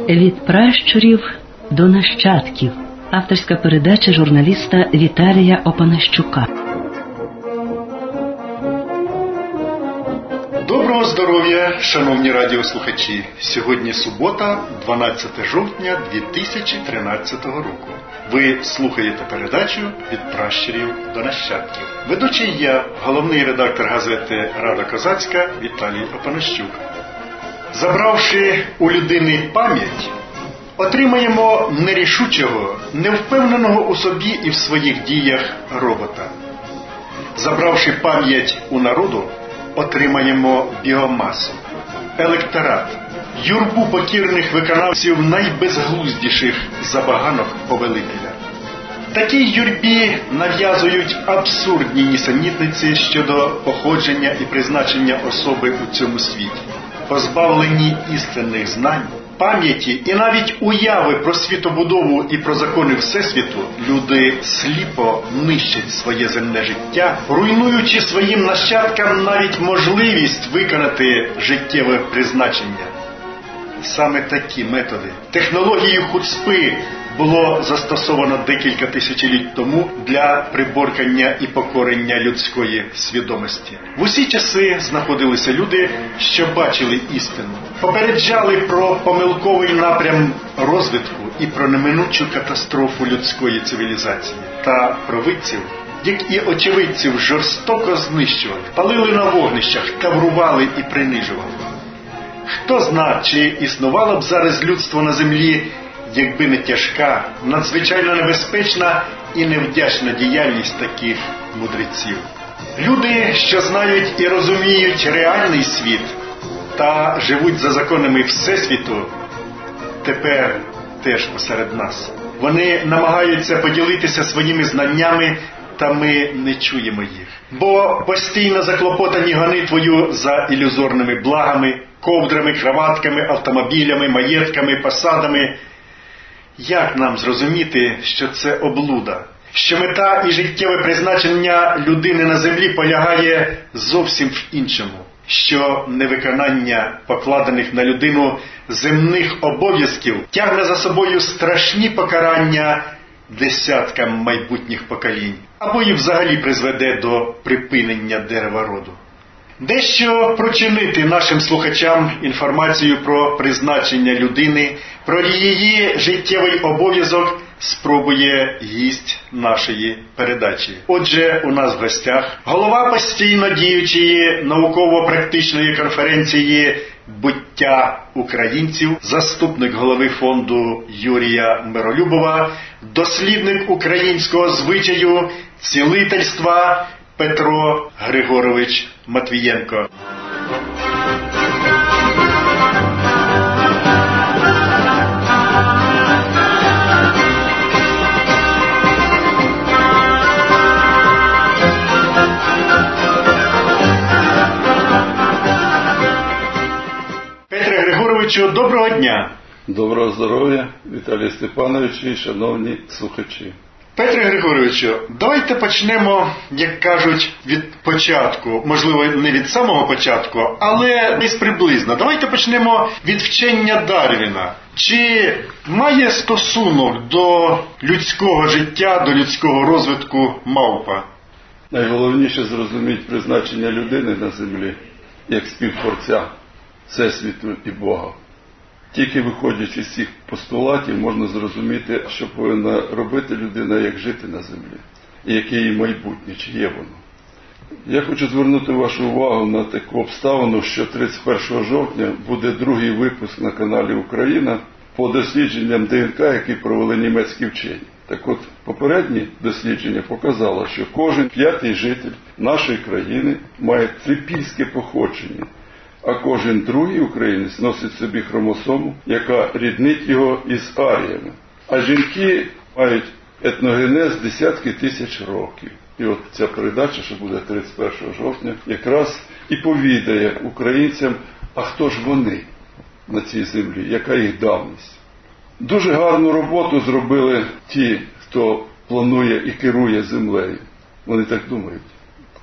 Від пращурів до нащадків. Авторська передача журналіста Віталія Опанащука. Доброго здоров'я, шановні радіослухачі! Сьогодні субота, 12 жовтня 2013 року. Ви слухаєте передачу «Від пращурів до нащадків». Ведучий я, головний редактор газети «Рада Козацька» Віталій Опанащук. Забравши у людини пам'ять, отримаємо нерішучого, невпевненого у собі і в своїх діях робота. Забравши пам'ять у народу, отримаємо біомасу, електорат, юрбу покірних виконавців найбезглуздіших забаганок повелителя. Такій юрбі нав'язують абсурдні нісенітниці щодо походження і призначення особи у цьому світі. Позбавлені істинних знань, пам'яті і навіть уяви про світобудову і про закони Всесвіту, люди сліпо нищать своє земне життя, руйнуючи своїм нащадкам навіть можливість виконати життєве призначення. Саме такі методи, технологію хуцпи було застосовано декілька тисячоліть тому для приборкання і покорення людської свідомості. В усі часи знаходилися люди, що бачили істину, попереджали про помилковий напрям розвитку і про неминучу катастрофу людської цивілізації. Та провидців, як і очевидців, жорстоко знищували, палили на вогнищах, таврували і принижували. Хто зна, чи існувало б зараз людство на землі, якби не тяжка, надзвичайно небезпечна і невдячна діяльність таких мудреців. Люди, що знають і розуміють реальний світ та живуть за законами Всесвіту, тепер теж посеред нас. Вони намагаються поділитися своїми знаннями, та ми не чуємо їх. Бо постійно заклопотані гонитвою за ілюзорними благами, ковдрами, краватками, автомобілями, маєтками, посадами. Як нам зрозуміти, що це облуда? Що мета і життєве призначення людини на землі полягає зовсім в іншому? Що невиконання покладених на людину земних обов'язків тягне за собою страшні покарання десяткам майбутніх поколінь, або і взагалі призведе до припинення дерева роду. Дещо прочинити нашим слухачам інформацію про призначення людини, про її життєвий обов'язок спробує гість нашої передачі. Отже, у нас в гостях голова постійно діючої науково-практичної конференції «Буття українців», заступник голови фонду Юрія Миролюбова, дослідник українського звичаю, цілительства Петро Григорович Матвієнко. Петре Григоровичу, доброго дня! Доброго здоров'я, Віталій Степанович і шановні слухачі. Петре Григоровичу, давайте почнемо, як кажуть, від початку. Можливо, не від самого початку, але десь приблизно. Давайте почнемо від вчення Дарвіна. Чи має стосунок до людського життя, до людського розвитку мавпа? Найголовніше зрозуміти призначення людини на землі, як співтворця Всесвіту і Бога. Тільки виходячи з цих постулатів, можна зрозуміти, що повинна робити людина, як жити на землі, і яке її майбутнє, чи є воно. Я хочу звернути вашу увагу на таку обставину, що 31 жовтня буде другий випуск на каналі «Україна» по дослідженням ДНК, які провели німецькі вчені. Так от, попереднє дослідження показало, що кожен п'ятий житель нашої країни має трипільське походження, а кожен другий українець носить собі хромосому, яка ріднить його із аріями. А жінки мають етногенез десятки тисяч років. І от ця передача, що буде 31 жовтня, якраз і повідає українцям, а хто ж вони на цій землі, яка їх давність. Дуже гарну роботу зробили ті, хто планує і керує землею. Вони так думають.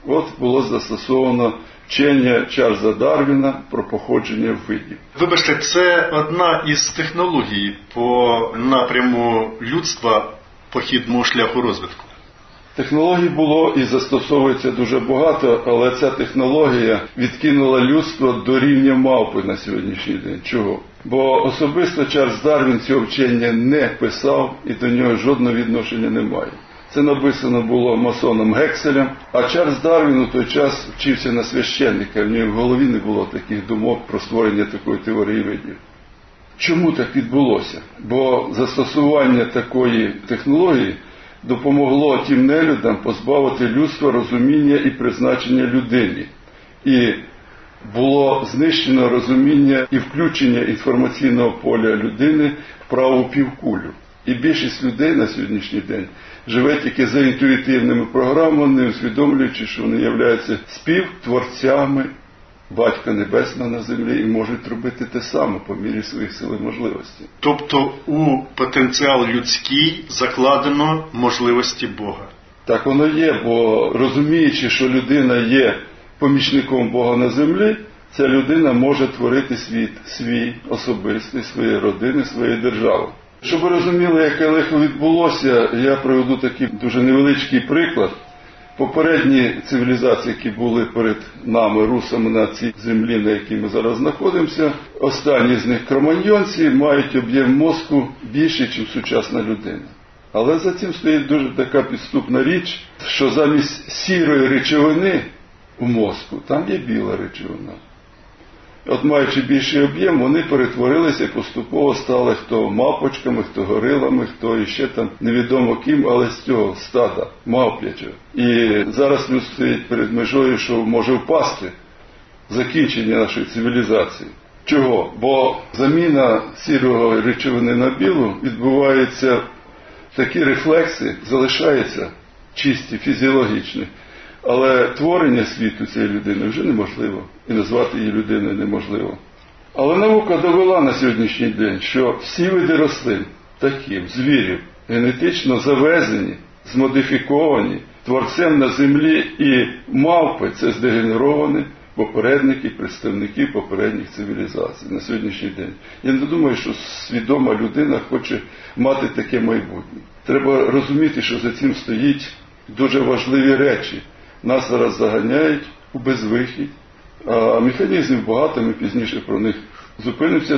От було застосовано вчення Чарльза Дарвіна про походження видів. Вибачте, це одна із технологій по напряму людства похідного шляху розвитку. Технологій було і застосовується дуже багато, але ця технологія відкинула людство до рівня мавпи на сьогоднішній день. Чого? Бо особисто Чарльз Дарвін цього вчення не писав і до нього жодного відношення немає. Це написано було масоном Гекселем, а Чарльз Дарвін у той час вчився на священника, в нього в голові не було таких думок про створення такої теорії видів. Чому так відбулося? Бо застосування такої технології допомогло тим нелюдам позбавити людства розуміння і призначення людини. І було знищено розуміння і включення інформаційного поля людини в праву півкулю. І більшість людей на сьогоднішній день живе тільки за інтуїтивними програмами, не усвідомлюючи, що вони являються співтворцями Батька Небесного на землі і можуть робити те саме по мірі своїх сил і можливостей. Тобто у потенціал людський закладено можливості Бога. Так воно є, бо розуміючи, що людина є помічником Бога на землі, ця людина може творити світ свій, особистий, своєї родини, своєї держави. Щоб ви розуміли, яке лихо відбулося, я приведу такий дуже невеличкий приклад. Попередні цивілізації, які були перед нами, русами, на цій землі, на якій ми зараз знаходимося, останні з них кроманьйонці мають об'єм мозку більший, ніж сучасна людина. Але за цим стоїть дуже така підступна річ, що замість сірої речовини у мозку, там є біла речовина. От маючи більший об'єм, вони перетворилися і поступово стали хто мавпочками, хто горилами, хто іще там невідомо ким, але з цього стада мавп'ячого. І зараз люд стоїть перед межою, що може впасти закінчення нашої цивілізації. Чого? Бо заміна сірого речовини на білу відбувається, такі рефлекси залишаються чисті, фізіологічні. Але творення світу цієї людини вже неможливо. І назвати її людиною неможливо. Але наука довела на сьогоднішній день, що всі види рослин, птахів, звірів, генетично завезені, змодифіковані творцем на землі, і мавпи – це здегенеровані попередники, представники попередніх цивілізацій на сьогоднішній день. Я не думаю, що свідома людина хоче мати таке майбутнє. Треба розуміти, що за цим стоїть дуже важливі речі. Нас зараз заганяють у безвихідь, а механізмів багато, ми пізніше про них зупинимося.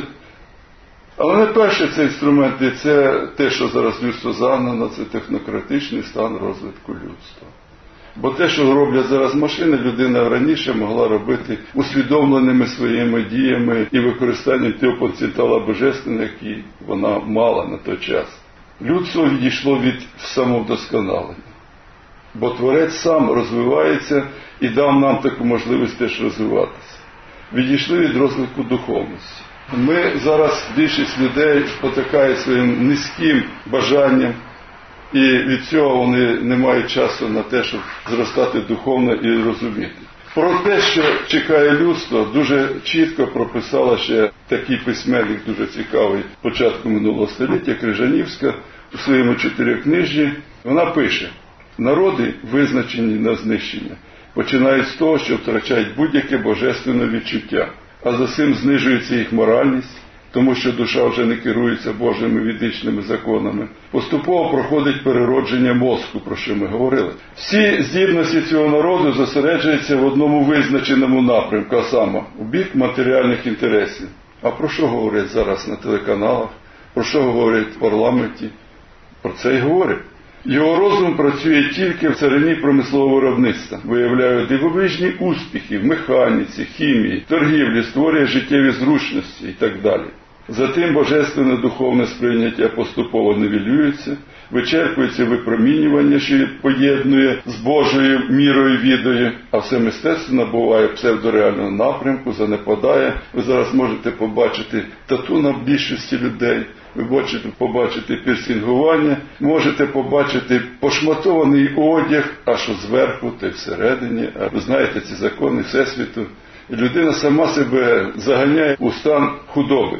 Але найперше це інструменти, це те, що зараз людство загнано, це технократичний стан розвитку людства. Бо те, що роблять зараз машини, людина раніше могла робити усвідомленими своїми діями і використанням того потенціалу божественного, який вона мала на той час. Людство відійшло від самовдосконалення. Бо Творець сам розвивається і дав нам таку можливість теж розвиватися. Відійшли від розвитку духовності. Ми зараз, більшість людей потикає своїм низьким бажанням, і від цього вони не мають часу на те, щоб зростати духовно і розуміти. Про те, що чекає людство, дуже чітко прописала ще такий письменник, дуже цікавий, початку минулого століття, Крижанівська, у своєму чотирикнижжі. Вона пише: народи, визначені на знищення, починають з того, що втрачають будь-яке божественне відчуття, а за цим знижується їх моральність, тому що душа вже не керується Божими ведичними законами. Поступово проходить переродження мозку, про що ми говорили. Всі здібності цього народу зосереджуються в одному визначеному напрямку, а саме у бік матеріальних інтересів. А про що говорять зараз на телеканалах? Про що говорять в парламенті? Про це й говорять. Його розум працює тільки в царині промислового виробництва, виявляє дивовижні успіхи в механіці, хімії, торгівлі, створює життєві зручності і так далі. Затим божественне духовне сприйняття поступово нівелюється, вичерпується випромінювання, що поєднує з Божою мірою відою, а все мистецтво набуває псевдореального напрямку, занепадає. Ви зараз можете побачити тату на більшості людей, ви можете побачити пірсингування, можете побачити пошматований одяг, а що зверху, та й всередині. А ви знаєте ці закони Всесвіту. І людина сама себе заганяє у стан худоби.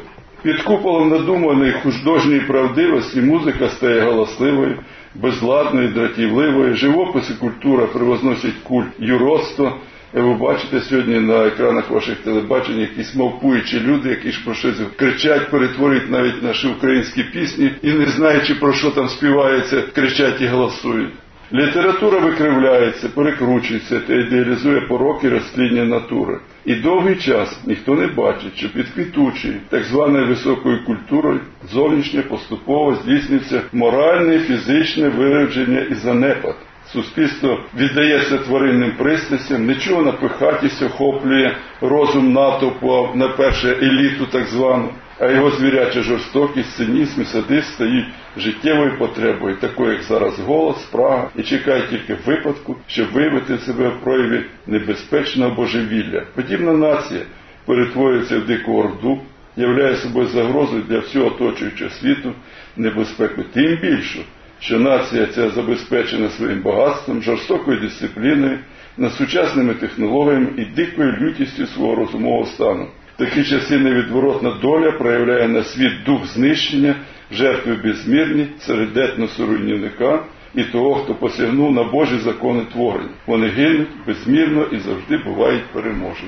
Під куполом надуманої художньої правдивості музика стає галасливою, безладною, дратівливою, живопис і культура привозносять культ юродства. Ви бачите сьогодні на екранах ваших телебачень якісь мавпуючі люди, які ж про щось кричать, перетворюють навіть наші українські пісні і, не знаючи про що там співається, кричать і голосують. Література викривляється, перекручується та ідеалізує пороки розтління натури. І довгий час ніхто не бачить, що під квітучою, так званою високою культурою, зовнішнє поступово здійснюється моральне, фізичне виродження і занепад. Суспільство віддається тваринним пристрастям, нічого напихатість охоплює розум натовпу, на перше еліту так звану, а його звіряча жорстокість, цинізм і садизм стають життєвою потребою, такою як зараз голод, спрага, і чекає тільки випадку, щоб виявити себе в прояві небезпечного божевілля. Подібна нація перетворюється в дику орду, являє собою загрозу для всього оточуючого світу, небезпеку тим більше, що нація ця забезпечена своїм багатством, жорстокою дисципліною, сучасними технологіями і дикою лютістю свого розумового стану. В такі часи невідворотна доля проявляє на світ дух знищення, жертви безмірні серед етносу руйнівника і того, хто посягнув на Божі закони творення. Вони гинуть безмірно і завжди бувають переможені.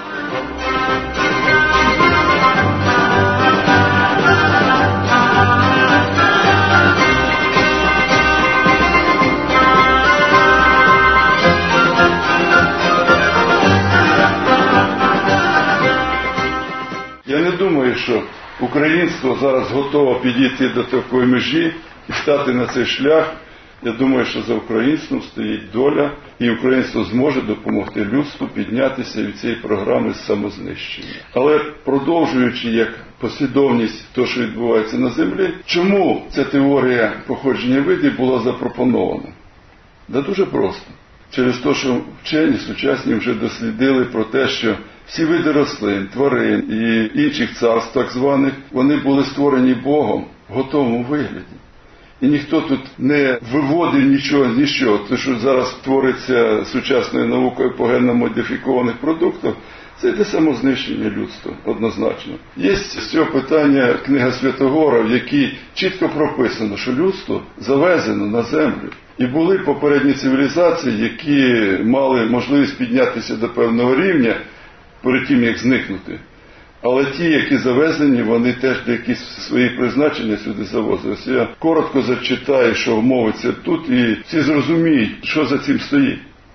Я не думаю, що українство зараз готове підійти до такої межі і стати на цей шлях. Я думаю, що за українством стоїть доля, і українство зможе допомогти людству піднятися від цієї програми самознищення. Але продовжуючи як послідовність того, що відбувається на землі, чому ця теорія походження видів була запропонована? Да дуже просто. Через те, що вчені сучасні вже дослідили про те, що всі види рослин, тварин і інших царств так званих, вони були створені Богом в готовому вигляді. І ніхто тут не виводив нічого. Те, що зараз твориться сучасною наукою по генно-модифікованих продуктах, це йде самознищення людства, однозначно. Є з цього питання книга Святогора, в якій чітко прописано, що людство завезено на землю. І були попередні цивілізації, які мали можливість піднятися до певного рівня перед тим, як зникнути. Але ті, які завезені, вони теж якісь свої призначення сюди завозились. Я коротко зачитаю, що мовиться тут, і всі зрозуміють, що за цим стоїть.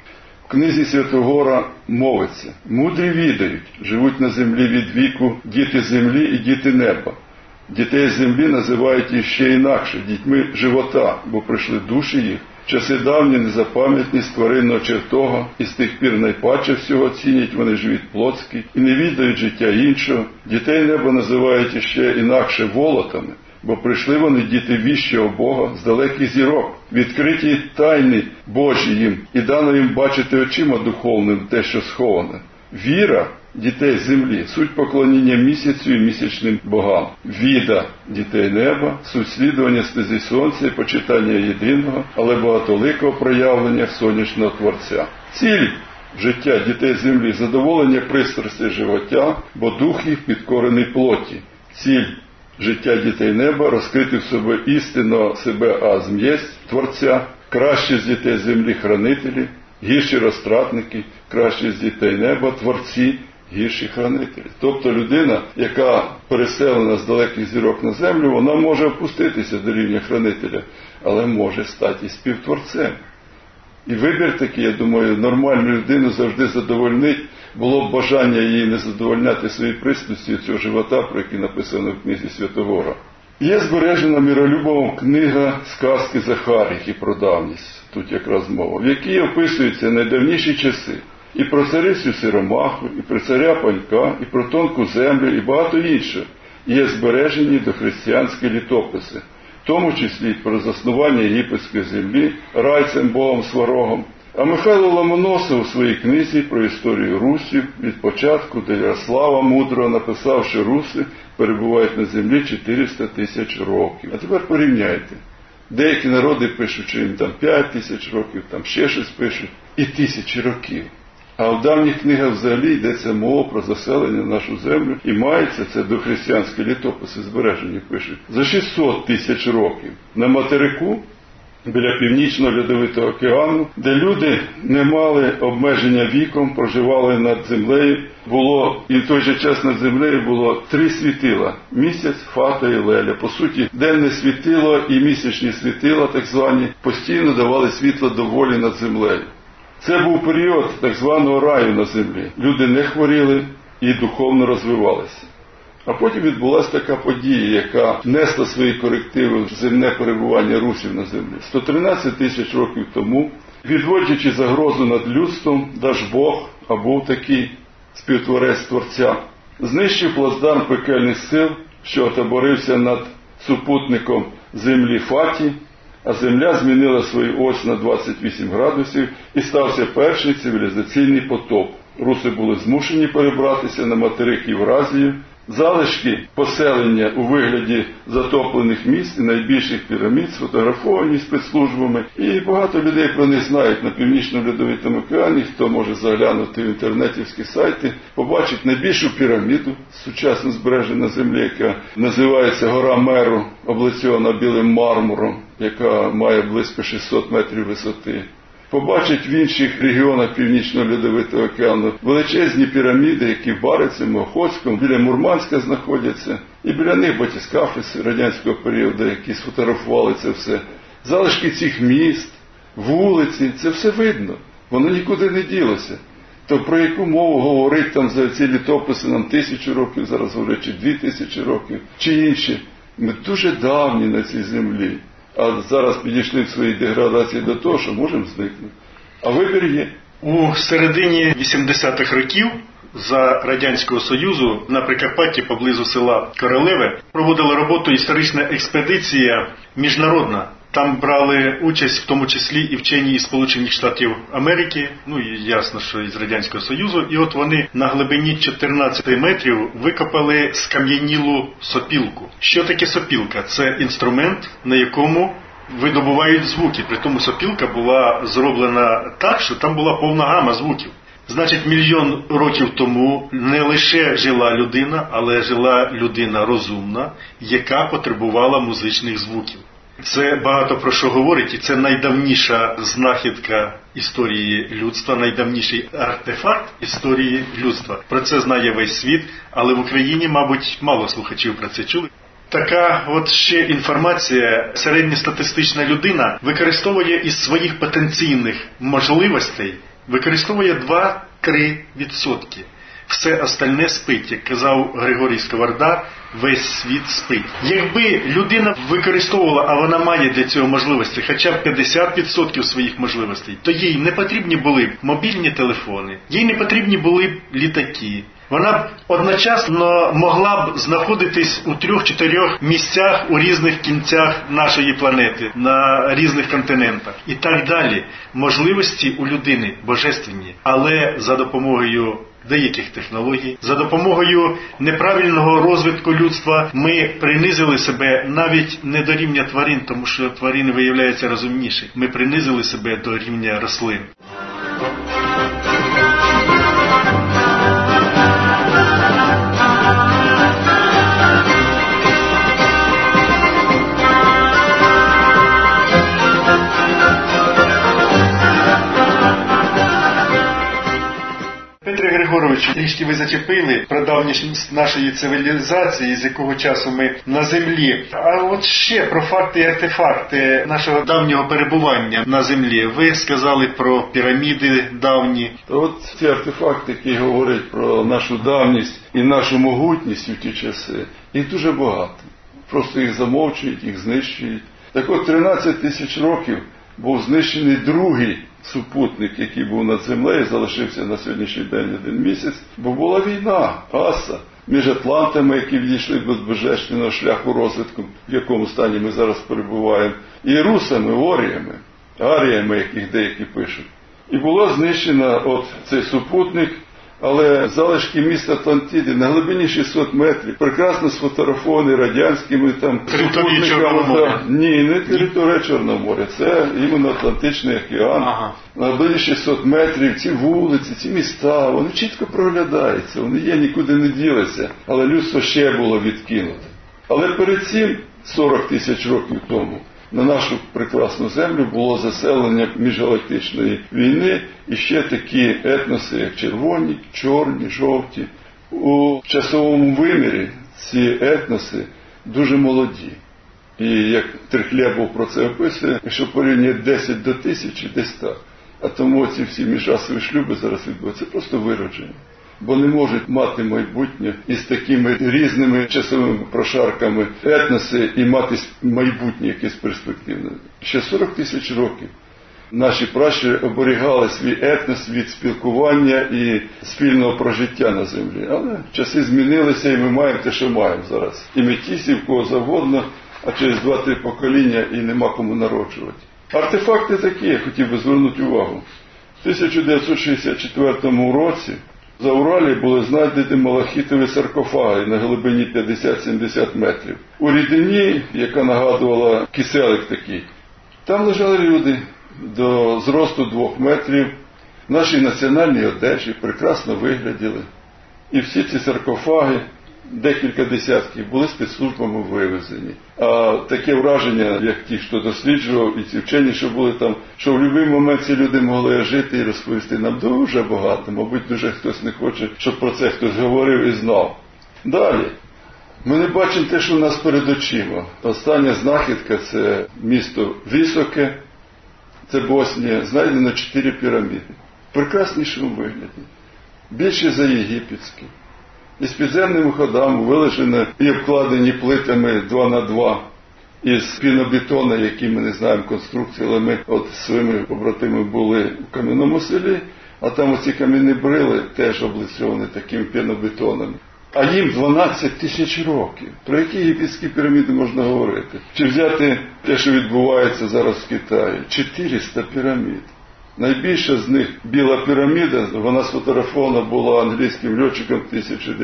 В книзі Святогора мовиться: «Мудрі відають, живуть на землі від віку діти землі і діти неба. Дітей землі називають їх ще інакше, дітьми живота, бо прийшли душі їх. Часи давні незапам'ятні з тваринного чертога, і з тих пір найпаче всього цінять вони живіт плотський і не віддають життя іншого. Дітей неба називають іще інакше волотами, бо прийшли вони діти віщого Бога з далеких зірок, відкриті тайни Божі їм, і дано їм бачити очима духовним те, що сховане. Віра дітей землі – суть поклоніння місяцю і місячним богам. Віда дітей неба – суть слідування стезі сонця і почитання єдиного, але багатоликого проявлення сонячного Творця. Ціль життя дітей землі – задоволення пристрастей живоття, бо дух їх підкорений плоті. Ціль життя дітей неба – розкрити в себе істинно себе азм єсть Творця, кращі з дітей землі – хранителі, гірші розтратники, кращі з дітей неба – творці, гірші хранителі. Тобто людина, яка переселена з далеких зірок на землю, вона може опуститися до рівня хранителя, але може стати і співтворцем. І вибір такий, я думаю, нормальну людину завжди задовольнить. Було б бажання її не задовольняти свої пристрасті цього живота, про який написано в книзі Святогора. Є збережена Миролюбовим книга «Сказки Захаріх» і про давність, тут якраз мова, в якій описуються найдавніші часи. І про царицю Сиромаху, і про царя Панька, і про тонку землю, і багато іншого. Є збережені дохристиянські літописи, в тому числі про заснування єгипетської землі райцем Богом Сварогом. А Михайло Ломоносов у своїй книзі про історію русів від початку до Ярослава Мудрого написав, що руси перебувають на землі 400 тисяч років. А тепер порівняйте. Деякі народи пишуть, що їм там 5 тисяч років, там ще щось пишуть, і тисячі років. А в давніх книгах взагалі йдеться мова про заселення в нашу землю, і мається це дохристиянські літописи збережені, пишуть, за 600 тисяч років на материку, біля Північного Льодовитого океану, де люди не мали обмеження віком, проживали над землею. Було, і в той же час над землею було 3 світила – місяць, Фата і Леля. По суті, денне світило і місячні світила, так звані, постійно давали світло доволі над землею. Це був період так званого раю на землі. Люди не хворіли і духовно розвивалися. А потім відбулася така подія, яка внесла свої корективи в земне перебування русів на землі. 113 тисяч років тому, відводячи загрозу над людством, Дажбог, а був такий співтворець Творця, знищив плацдарм пекельних сил, що отаборився над супутником землі Фаті, а земля змінила свою ось на 28 градусів і стався перший цивілізаційний потоп. Руси були змушені перебратися на материк Євразію. Залишки поселення у вигляді затоплених міст і найбільших пірамід сфотографовані спецслужбами. І багато людей про них знають на Північному Льодовитому океані. Хто може заглянути в інтернетівські сайти, побачить найбільшу піраміду сучасно збережену на землі, яка називається Гора Меру, облицьована білим мармуром, яка має близько 600 метрів висоти. Побачить в інших регіонах Північного Льодовитого океану величезні піраміди, які в Барицьому, Охотському, біля Мурманська знаходяться. І біля них батискафи радянського періоду, які сфотографували це все. Залишки цих міст, вулиці, це все видно. Воно нікуди не ділося. То про яку мову говорить там за ці літописи нам 1000 років, зараз говорять, чи 2000 років, чи інші. Ми дуже давні на цій землі. А зараз підійшли в своїй деградації до того, що можемо зникнути. А вибір є. У середині 80-х років за Радянського Союзу на Прикарпатті поблизу села Королеве проводила роботу історична експедиція міжнародна. Там брали участь в тому числі і вчені із Сполучених Штатів Америки, ну і ясно, що із Радянського Союзу. І от вони на глибині 14 метрів викопали скам'янілу сопілку. Що таке сопілка? Це інструмент, на якому видобувають звуки. Притому сопілка була зроблена так, що там була повна гама звуків. Значить, 1 мільйон років тому не лише жила людина, але жила людина розумна, яка потребувала музичних звуків. Це багато про що говорить, і це найдавніша знахідка історії людства, найдавніший артефакт історії людства. Про це знає весь світ, але в Україні, мабуть, мало слухачів про це чули. Така от ще інформація. Середньостатистична людина використовує із своїх потенційних можливостей, використовує 2-3%. Все остальне спить, як казав Григорій Сковорода, весь світ спить. Якби людина використовувала, а вона має для цього можливості, хоча б 50% своїх можливостей, то їй не потрібні були б мобільні телефони, їй не потрібні були б літаки. Вона б одночасно могла б знаходитись у 3-4 місцях у різних кінцях нашої планети, на різних континентах і так далі. Можливості у людини божественні, але за допомогою деяких технологій, за допомогою неправильного розвитку людства ми принизили себе навіть не до рівня тварин, тому що тварини виявляються розумніші. Ми принизили себе до рівня рослин. Петре Григоровичу, трішки ви зачепили про давнішність нашої цивілізації, з якого часу ми на землі. А от ще про факти і артефакти нашого давнього перебування на землі. Ви сказали про піраміди давні. От ці артефакти, які говорять про нашу давність і нашу могутність у ті часи, їх дуже багато. Просто їх замовчують, їх знищують. Так от 13 тисяч років був знищений другий супутник, який був над землею, залишився на сьогоднішній день 1 місяць, бо була війна, аса, між атлантами, які відійшли до безбожественного шляху розвитку, в якому стані ми зараз перебуваємо, і русами, оріями, аріями, яких деякі пишуть. І була знищена от цей супутник Але залишки міста Атлантиди на глибині 600 метрів, прекрасно сфотографовані радянськими там території Чорного моря. Ні, не територія Чорного моря, це іменно Атлантичний океан. Ага. На глибині 600 метрів, ці вулиці, ці міста, вони чітко проглядаються, вони є, нікуди не ділися, але людство ще було відкинуте. Але перед цим, 40 тисяч років тому, на нашу прекрасну землю було заселення міжгалактичної війни і ще такі етноси, як червоні, чорні, жовті. У часовому вимірі ці етноси дуже молоді. І як Трихлєбов про це описує, якщо порівнює 10 до 1000, десь так. А тому ці всі міжрасові шлюби зараз відбуваються, це просто виродження. Бо не можуть мати майбутнє із такими різними часовими прошарками етноси і мати майбутнє якесь перспективне. Ще 40 тисяч років наші пращури оберігали свій етнос від спілкування і спільного прожиття на землі. Але часи змінилися і ми маємо те, що маємо зараз. І метісів, кого завгодно, а через 2-3 покоління і нема кому народжувати. Артефакти такі, я хотів би звернути увагу. В 1964 році за Уралі були знайдені малахітові саркофаги на глибині 50-70 метрів. У рідині, яка нагадувала киселик такий, там лежали люди до зросту 2 метрів, в нашій національній одежі, прекрасно вигляділи. І всі ці саркофаги, декілька десятків, були спецслужбами вивезені. А таке враження, як ті, хто досліджував, і ці вчені, що були там, що в будь-який момент ці люди могли жити і розповісти нам дуже багато. Мабуть, дуже хтось не хоче, щоб про це хтось говорив і знав. Далі. Ми не бачимо те, що у нас перед очима. Остання знахідка – це місто Високе, це Боснія, знайдено 4 піраміди. В прекраснішому вигляді. Більше за єгипетські. Із підземними ходами вилежені і обкладені плитами 2х2 із пінобетону, які ми не знаємо конструкції, але ми от своїми побратими були в кам'яному селі, а там оці кам'яні брили теж облицьовані таким пінобетоном. А їм 12 тисяч років. Про які єгипетські піраміди можна говорити? Чи взяти те, що відбувається зараз в Китаї? 400 пірамід. Найбільша з них біла піраміда, вона сфотографована була англійським льотчиком в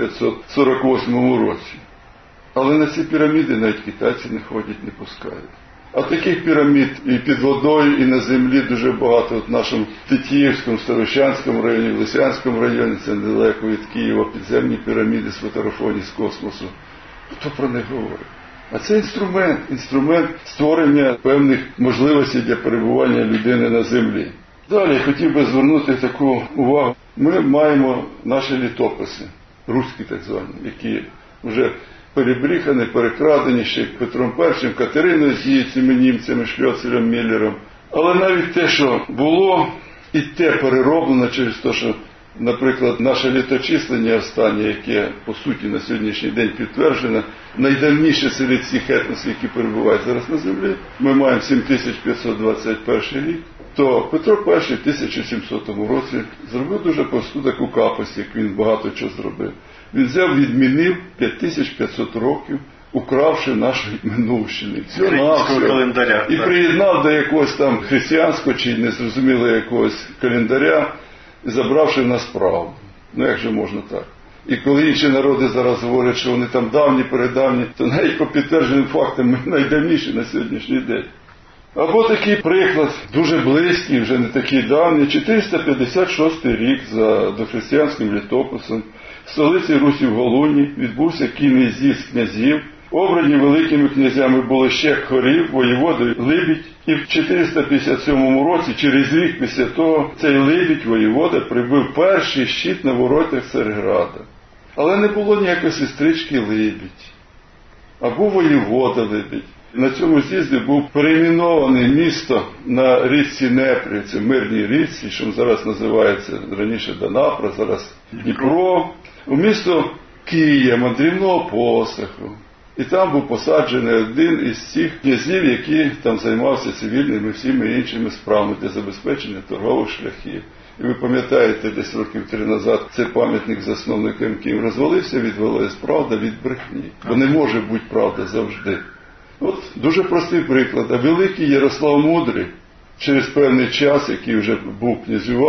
1948 році. Але на ці піраміди навіть китайці не ходять, не пускають. А таких пірамід і під водою, і на землі дуже багато. От в нашому Тетіївському, Старощанському районі, в Лисянському районі, це недалеко від Києва, підземні піраміди сфотографовані з космосу. Хто про них говорить? А це інструмент створення певних можливостей для перебування людини на землі. Далі я хотів би звернути таку увагу. Ми маємо наші літописи, руські так звані, які вже перебріхані, перекрадені ще Петром І, Катериною з цими німцями, Шльоцером, Міллером. Але навіть те, що було, і те перероблено через те, що, наприклад, наше літочислення останнє, яке, по суті, на сьогоднішній день підтверджено, найдавніше серед цих етносів, які перебувають зараз на землі, ми маємо 7521 рік, то Петро І в 1700 році зробив дуже просту таку капость, як він багато чого зробив. Він взяв, відмінив 5500 років, укравши нашої минувщини. Календаря. І приєднав до якогось там християнського чи незрозумілого якогось календаря, забравши в нас правду. Ну як же можна так? І коли інші народи зараз говорять, що вони там давні, передавні, то навіть по підтвердженим фактам ми найдавніші на сьогоднішній день. Або такий приклад, дуже близький, вже не такий давній, 456 рік за дохристиянським літописом, в столиці Русі в Голуні відбувся кінний з'їзд князів. Обрані великими князями були ще Хорів, воєвода Либідь, і в 457 році, через рік після того, цей Либідь, воєвода, прибив перший щит на воротах Царграда. Але не було ніякої сестрички Либідь, а був воєвода Либідь. На цьому з'їзді був перейменований місто на річці Дніпрі, це мирній річці, що зараз називається раніше Дніпро, зараз Дніпро, у місто Кия, мандрівного посоху. І там був посаджений один із цих князів, який там займався цивільними всіми іншими справами для забезпечення торгових шляхів. І ви пам'ятаєте, десь років 3 назад цей пам'ятник засновникам, яким розвалився, відвалилась правда від брехні. Бо не може бути правда завжди. От дуже простий приклад. А великий Ярослав Мудрий через певний час, який вже був князював,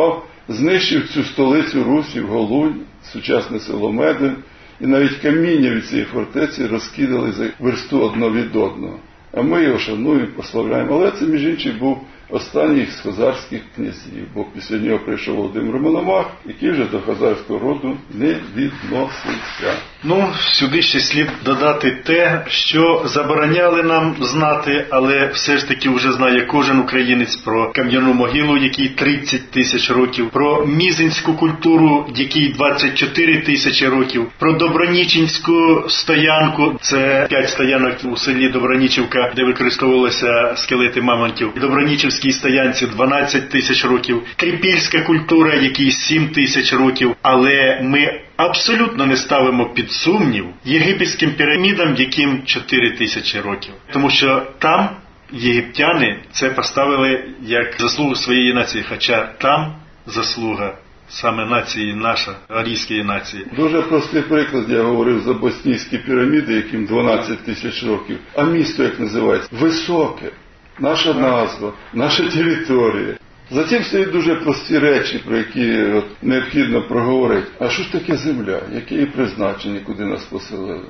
знищив цю столицю Русі, Голунь, сучасне село Медин, і навіть каміння від цієї фортеці розкидали за версту одно від одного. А ми його шануємо, прославляємо. Але це, між іншим, був останній з хазарських князів, бо після нього прийшов Володимир Мономах, який вже до хазарського роду не відносився. Сюди ще слід додати те, що забороняли нам знати, але все ж таки вже знає кожен українець про кам'яну могилу, якій 30 тисяч років, про мізинську культуру, якій 24 тисячі років, про Добронічинську стоянку, це 5 стоянок у селі Добронічівка, де використовувалися скелети мамонтів, Добронічівській стоянці 12 тисяч років, Кріпільська культура, якій 7 тисяч років, але ми абсолютно не ставимо під сумнів єгипетським пірамідам, яким 4 тисячі років. Тому що там єгиптяни це поставили як заслугу своєї нації, хоча там заслуга саме нації наша, арійської нації. Дуже простий приклад, я говорив за боснійські піраміди, яким 12 тисяч років. А місто як називається? Високе. Наша назва, наша територія. Затім стоять дуже прості речі, про які необхідно проговорити. А що ж таке земля? Яке її призначення, куди нас поселили?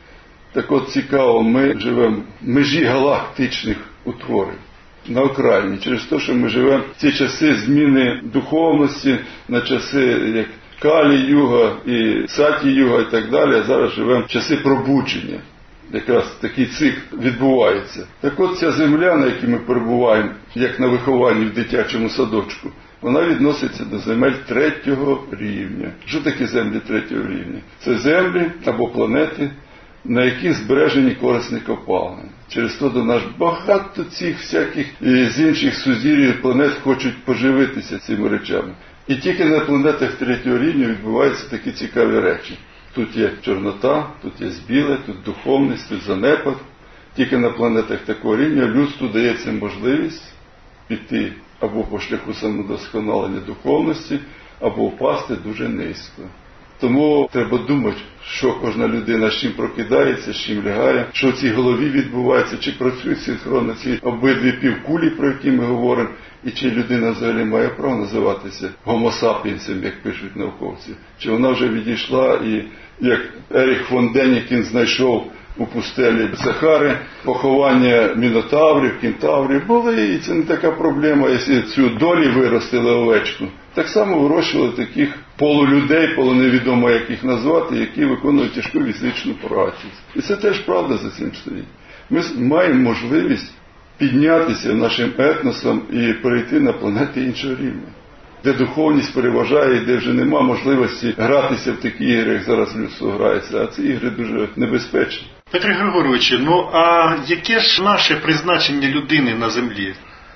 Так от цікаво, ми живемо в межі галактичних утворень, на окраїні. Через те, що ми живемо в ці часи зміни духовності, на часи як Калі-юга і Саті-юга і так далі, а зараз живемо в часи пробудження. Якраз такий цикл відбувається. Так от ця земля, на якій ми перебуваємо, як на вихованні в дитячому садочку, вона відноситься до земель 3-го рівня. Що таке землі 3-го рівня? Це землі або планети, на яких збережені корисні копалини. Через то до нас багато цих всяких з інших сузір'їв планет хочуть поживитися цими речами. І тільки на планетах 3-го рівня відбуваються такі цікаві речі. Тут є чорнота, тут є біле, тут духовність, тут занепад. Тільки на планетах такого рівня людству дається можливість піти або по шляху самодосконалення духовності, або впасти дуже низько. Тому треба думати, що кожна людина з чим прокидається, з чим лягає, що в цій голові відбувається, чи працюють синхронно ці обидві півкулі, про які ми говоримо, і чи людина взагалі має право називатися гомо-сапіенсом, як пишуть науковці. Чи вона вже відійшла і, як Еріх фон Денікін знайшов у пустелі Сахари, поховання мінотаврів, кентаврів були, і це не така проблема, якщо цю долі виростили овечку. Так само вирощували таких полулюдей, полуневідомо як їх назвати, які виконують тяжку фізичну працю. І це теж правда за цим стоїть. Ми маємо можливість піднятися нашим етносом і перейти на планети іншого рівня, де духовність переважає і де вже нема можливості гратися в такі ігри, як зараз людство грається, а ці ігри дуже небезпечні. Петре Григоровичу, а яке ж наше призначення людини на землі?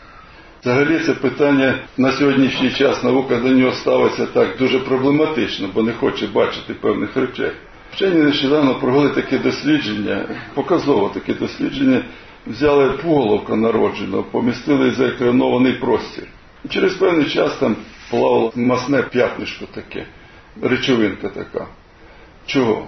Взагалі це питання на сьогоднішній час наука до нього ставиться так дуже проблематично, бо не хоче бачити певних речей. Вчені нещодавно провели таке дослідження, показово таке дослідження, взяли пуголовка народженого, помістили в заекранований простір. І через певний час там плавало масне п'ятнишко таке, речовинка така. Чого?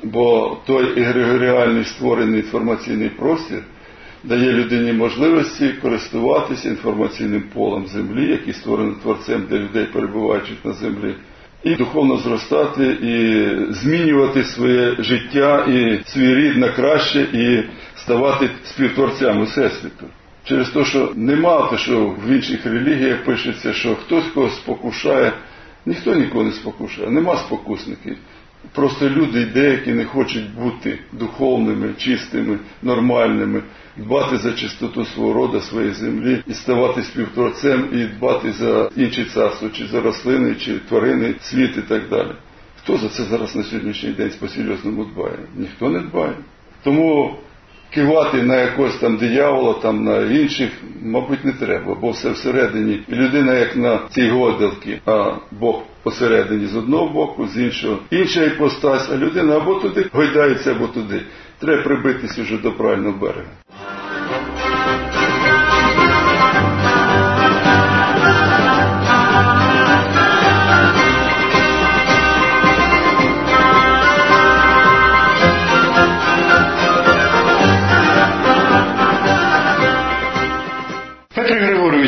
Бо той егрегоріальний створений інформаційний простір дає людині можливості користуватися інформаційним полем землі, який створений Творцем для людей, перебуваючих на землі, і духовно зростати, і змінювати своє життя і свій рід на краще, і ставати співтворцями Всесвіту. Через те, що нема те, що в інших релігіях пишеться, що хтось когось спокушає. Ніхто нікого не спокушає, нема спокусників. Просто люди деякі не хочуть бути духовними, чистими, нормальними, дбати за чистоту свого роду, своєї землі, і ставати співтворцем, і дбати за інші царства, чи за рослини, чи тварини, світ і так далі. Хто за це зараз на сьогоднішній день по-серйозному дбає? Ніхто не дбає. Тому кивати на якогось там диявола, там на інших, мабуть, не треба, бо все всередині. І людина як на цій гойдалці, а Бог посередині з одного боку, з іншого. Інша іпостась, а людина або туди гойдається, або туди. Треба прибитися вже до правильного берега.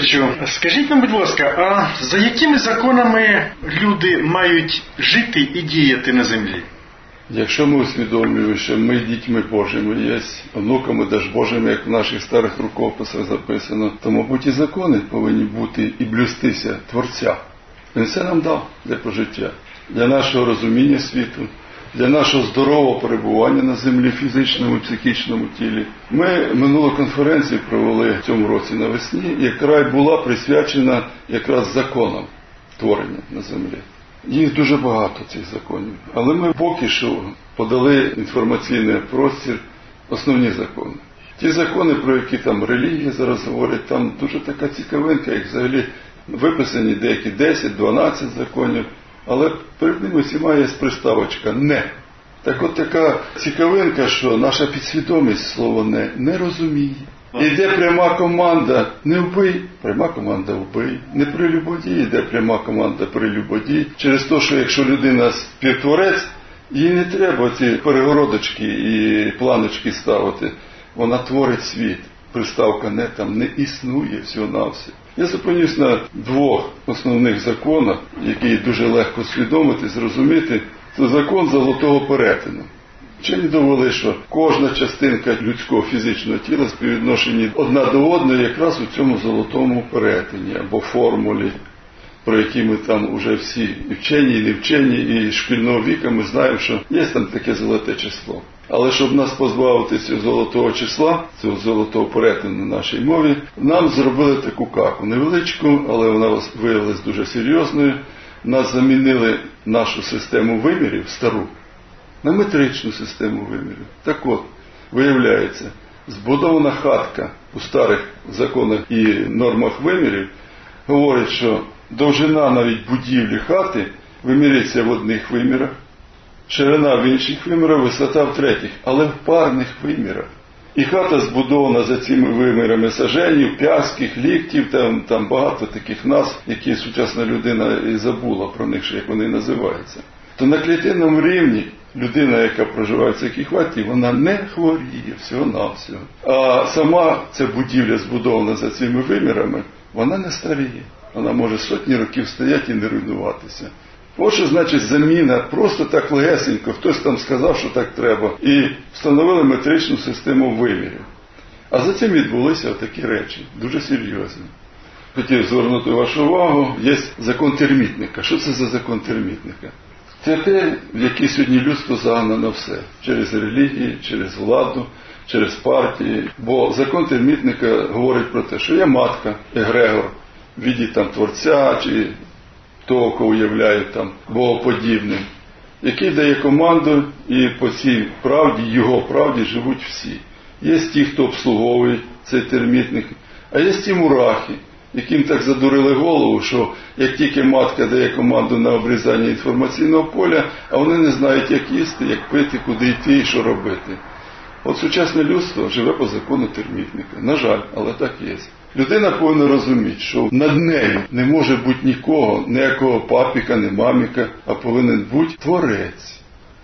Васильовичу, скажіть нам, будь ласка, а за якими законами люди мають жити і діяти на землі? Якщо ми усвідомлюємо, що ми дітьми Божими є, онуками Даж Божими, як в наших старих рукописах записано, то, мабуть, і закони повинні бути і блюстися Творця. Він все нам дав для пожиття, для нашого розуміння світу, для нашого здорового перебування на землі, фізичному і психічному тілі. Ми минулу конференцію провели в цьому році навесні, яка була присвячена якраз законам творення на землі. Їх дуже багато, цих законів. Але ми поки що подали інформаційний простір основні закони. Ті закони, про які там релігії зараз говорять, там дуже така цікавинка, як взагалі виписані деякі 10-12 законів, але перед ними всіма є приставочка «не». Так от така цікавинка, що наша підсвідомість слово не розуміє. Іде пряма команда «не вбий», пряма команда «вбий». Не прелюбодій, іде пряма команда «прелюбодій». Через те, що якщо людина співтворець, їй не треба ці перегородочки і планочки ставити. Вона творить світ. Приставка «не» там не існує всього-навсього. Я зупинюсь на двох основних законах, які дуже легко усвідомити, зрозуміти. Це закон золотого перетину. Вчені довели, що кожна частинка людського фізичного тіла співвідношені одна до одної якраз у цьому золотому перетині або формулі, про які ми там уже всі і вчені, і не вчені, і шкільного віка ми знаємо, що є там таке золоте число. Але щоб нас позбавити цього золотого числа, цього золотого перетину на нашій мові, нам зробили таку каку. Невеличку, але вона виявилась дуже серйозною. Нас замінили нашу систему вимірів, стару, на метричну систему вимірів. Так от, виявляється, збудована хатка у старих законах і нормах вимірів говорить, що довжина навіть будівлі хати вимірюється в одних вимірах, ширина в інших вимірах, висота в третіх, але в парних вимірах. І хата збудована за цими вимірами саженів, п'яских, ліктів, там багато таких назв, які сучасна людина і забула про них, як вони називаються. То на клітинному рівні людина, яка проживає в цій хаті, вона не хворіє всього-навсього. А сама ця будівля, збудована за цими вимірами, вона не старіє. Вона може сотні років стояти і не руйнуватися. Ось що значить заміна, просто так легесенько, хтось там сказав, що так треба, і встановили метричну систему вимірів. А за цим відбулися такі речі, дуже серйозні. Хотів звернути вашу увагу, є закон термітника. Що це за закон термітника? Це те, в який сьогодні людство загнано все. Через релігії, через владу, через партії. Бо закон термітника говорить про те, що є матка, егрегор, в віді там творця, чи того, кого уявляють там богоподібним, який дає команду, і по цій правді, його правді живуть всі. Є ті, хто обслуговує цей термітник, а є ті мурахи, яким так задурили голову, що як тільки матка дає команду на обрізання інформаційного поля, а вони не знають, як їсти, як пити, куди йти і що робити. От сучасне людство живе по закону термітника. На жаль, але так є. Людина повинна розуміти, що над нею не може бути нікого, ніякого папіка, ні маміка, а повинен бути Творець.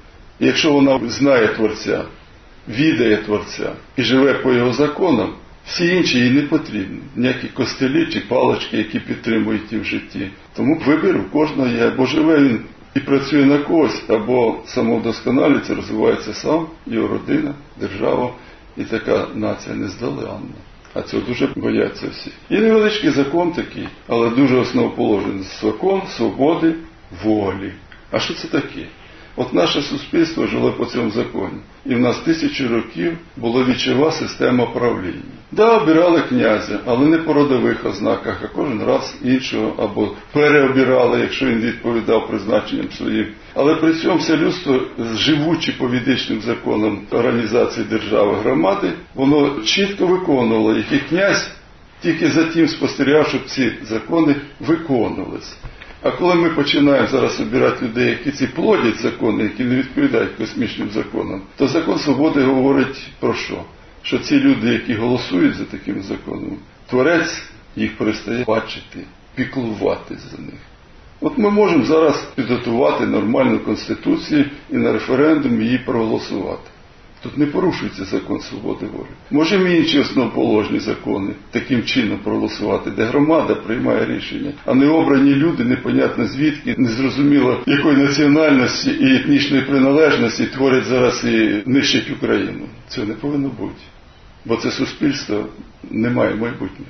І якщо вона знає Творця, відає Творця і живе по його законам, всі інші їй не потрібні. Ніякі костелі чи палочки, які підтримують її в житті. Тому вибір у кожного є, або живе він і працює на когось, або самовдосконалюється, розвивається сам, його родина, держава, і така нація нездоланна. А цього дуже бояться всі. І невеличкий закон такий, але дуже основоположений. Закон свободи волі. А що це таке? От наше суспільство жило по цьому законі. І в нас 1000 років була вічова система правління. Да, обирали князя, але не по родових ознаках, а кожен раз іншого, або переобирали, якщо він відповідав призначенням своїм. Але при цьому все людство, живучи по ведичним законам організації держави громади, воно чітко виконувало їх. І князь тільки за тим спостерігав, щоб ці закони виконувалися. А коли ми починаємо зараз обирати людей, які ці плодять закони, які не відповідають космічним законам, то закон свободи говорить про що? Що ці люди, які голосують за такими законами, Творець їх перестає бачити, піклуватись за них. От ми можемо зараз підготувати нормальну конституцію і на референдумі її проголосувати. Тут не порушується закон свободи волі. Можемо інші основоположні закони таким чином проголосувати, де громада приймає рішення, а не обрані люди, непонятно звідки, незрозуміло якої національності і етнічної приналежності творять зараз і нищать Україну. Цього не повинно бути, бо це суспільство не має майбутнього.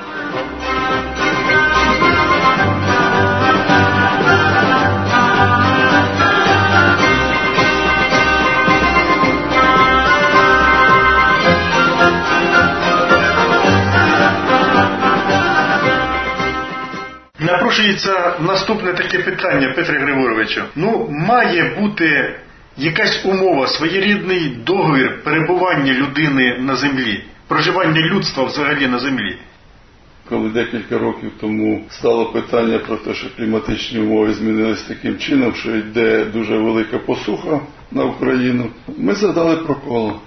Напрошується наступне таке питання, Петре Григоровичу. Має бути якась умова, своєрідний договір перебування людини на землі, проживання людства взагалі на землі? Коли декілька років тому стало питання про те, що кліматичні умови змінились таким чином, що йде дуже велика посуха на Україну, ми задали про коло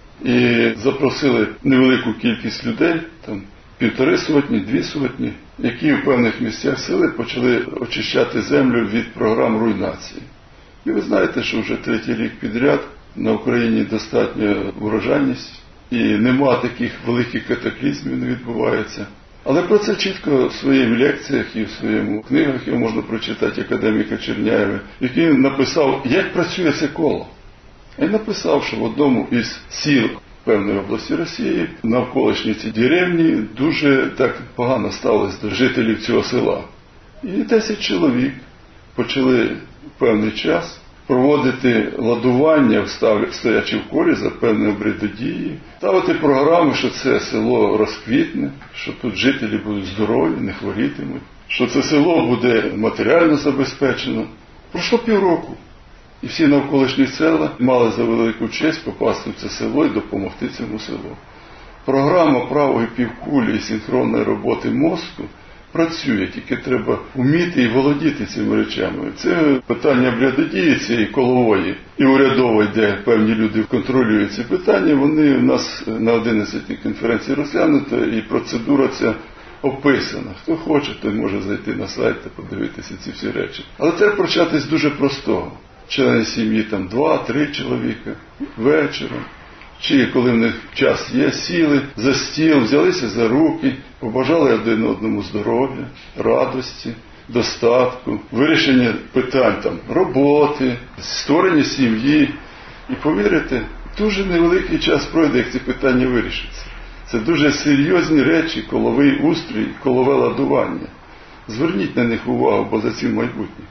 і запросили невелику кількість людей, там 1,5 сотні, 2 сотні, які в певних місцях сили почали очищати землю від програм руйнації. І ви знаєте, що вже 3-й рік підряд на Україні достатня урожайність, і нема таких великих катаклізмів, не відбувається. Але про це чітко в своїх лекціях і в своєму книгах його можна прочитати академіка Черняєва, який написав, як працює це коло. І написав, що в одному із сіл певної області Росії, навколишні ці деревні, дуже так погано ставились до жителів цього села. І 10 чоловік почали в певний час проводити ладування, стоячи в колі за певні обряди дії, ставити програму, що це село розквітне, що тут жителі будуть здорові, не хворітимуть, що це село буде матеріально забезпечено. Пройшло півроку. І всі навколишні села мали за велику честь попасти в це село і допомогти цьому селу. Програма правої півкулі і синхронної роботи мозку працює, тільки треба вміти і володіти цими речами. Це питання обрядодії цієї колової і урядової, де певні люди контролюють ці питання, вони в нас на 11-й конференції розглянуто, і процедура ця описана. Хто хоче, той може зайти на сайт та подивитися ці всі речі. Але треба почати з дуже простого. Члени сім'ї там 2-3 чоловіка вечором, чи коли в них час є, сіли за стіл, взялися за руки, побажали один одному здоров'я, радості, достатку, вирішення питань там роботи, створення сім'ї. І повірите, дуже невеликий час пройде, як ці питання вирішаться. Це дуже серйозні речі, коловий устрій, колове ладування. Зверніть на них увагу, бо за цим майбутнє.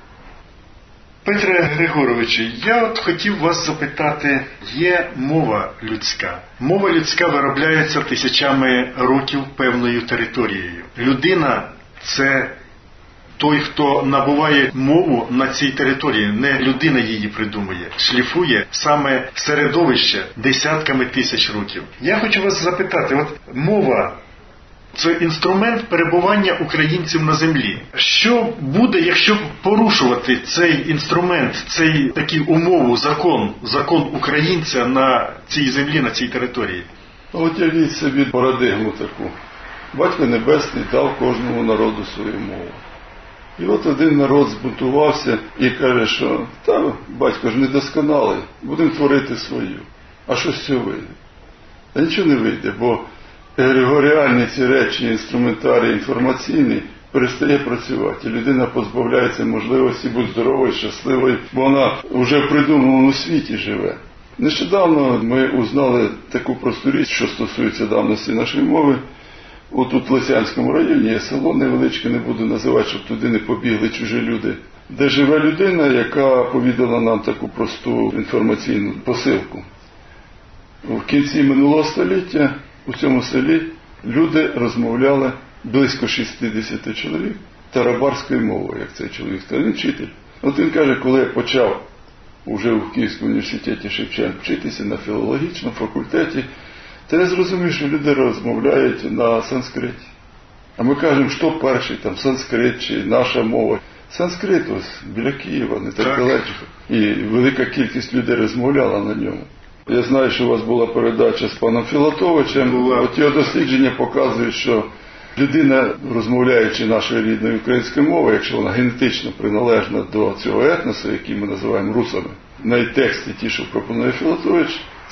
Петре Григоровичу, я хотів вас запитати, є мова людська. Мова людська виробляється тисячами років певною територією. Людина – це той, хто набуває мову на цій території, не людина її придумує, шліфує саме середовище десятками тисяч років. Я хочу вас запитати, мова – це інструмент перебування українців на землі. Що буде, якщо порушувати цей інструмент, цей таку умову, закон українця на цій землі, на цій території? Уявіть собі парадигму таку. Батько Небесний дав кожному народу свою мову. І один народ збунтувався і каже, що батько ж недосконалий, будемо творити свою. А що з цього вийде? Та нічого не вийде, бо егрегоріальні ці речі, інструментарій інформаційний перестає працювати. І людина позбавляється можливості бути здоровою, щасливою, бо вона вже в придуманому світі живе. Нещодавно ми узнали таку просту річ, що стосується давності нашої мови. Отут в Лисянському районі є село невеличке, не буду називати, щоб туди не побігли чужі люди, де живе людина, яка повідала нам таку просту інформаційну посилку. В кінці минулого століття у цьому селі люди розмовляли, близько 60 чоловік, тарабарською мовою, як цей чоловік. Він вчитель. Він каже, коли я почав уже в Київському університеті Шевченка вчитися на філологічному факультеті, то я зрозумів, що люди розмовляють на санскриті. А ми кажемо, що перший, там, санскрит чи наша мова. Санскрит ось біля Києва, не так далеко. І велика кількість людей розмовляла на ньому. Я знаю, що у вас була передача з паном Філатовичем. Його дослідження показують, що людина, розмовляючи нашою рідною українською мовою, якщо вона генетично приналежна до цього етносу, який ми називаємо русами, навіть тексти ті, що пропонує Філатович,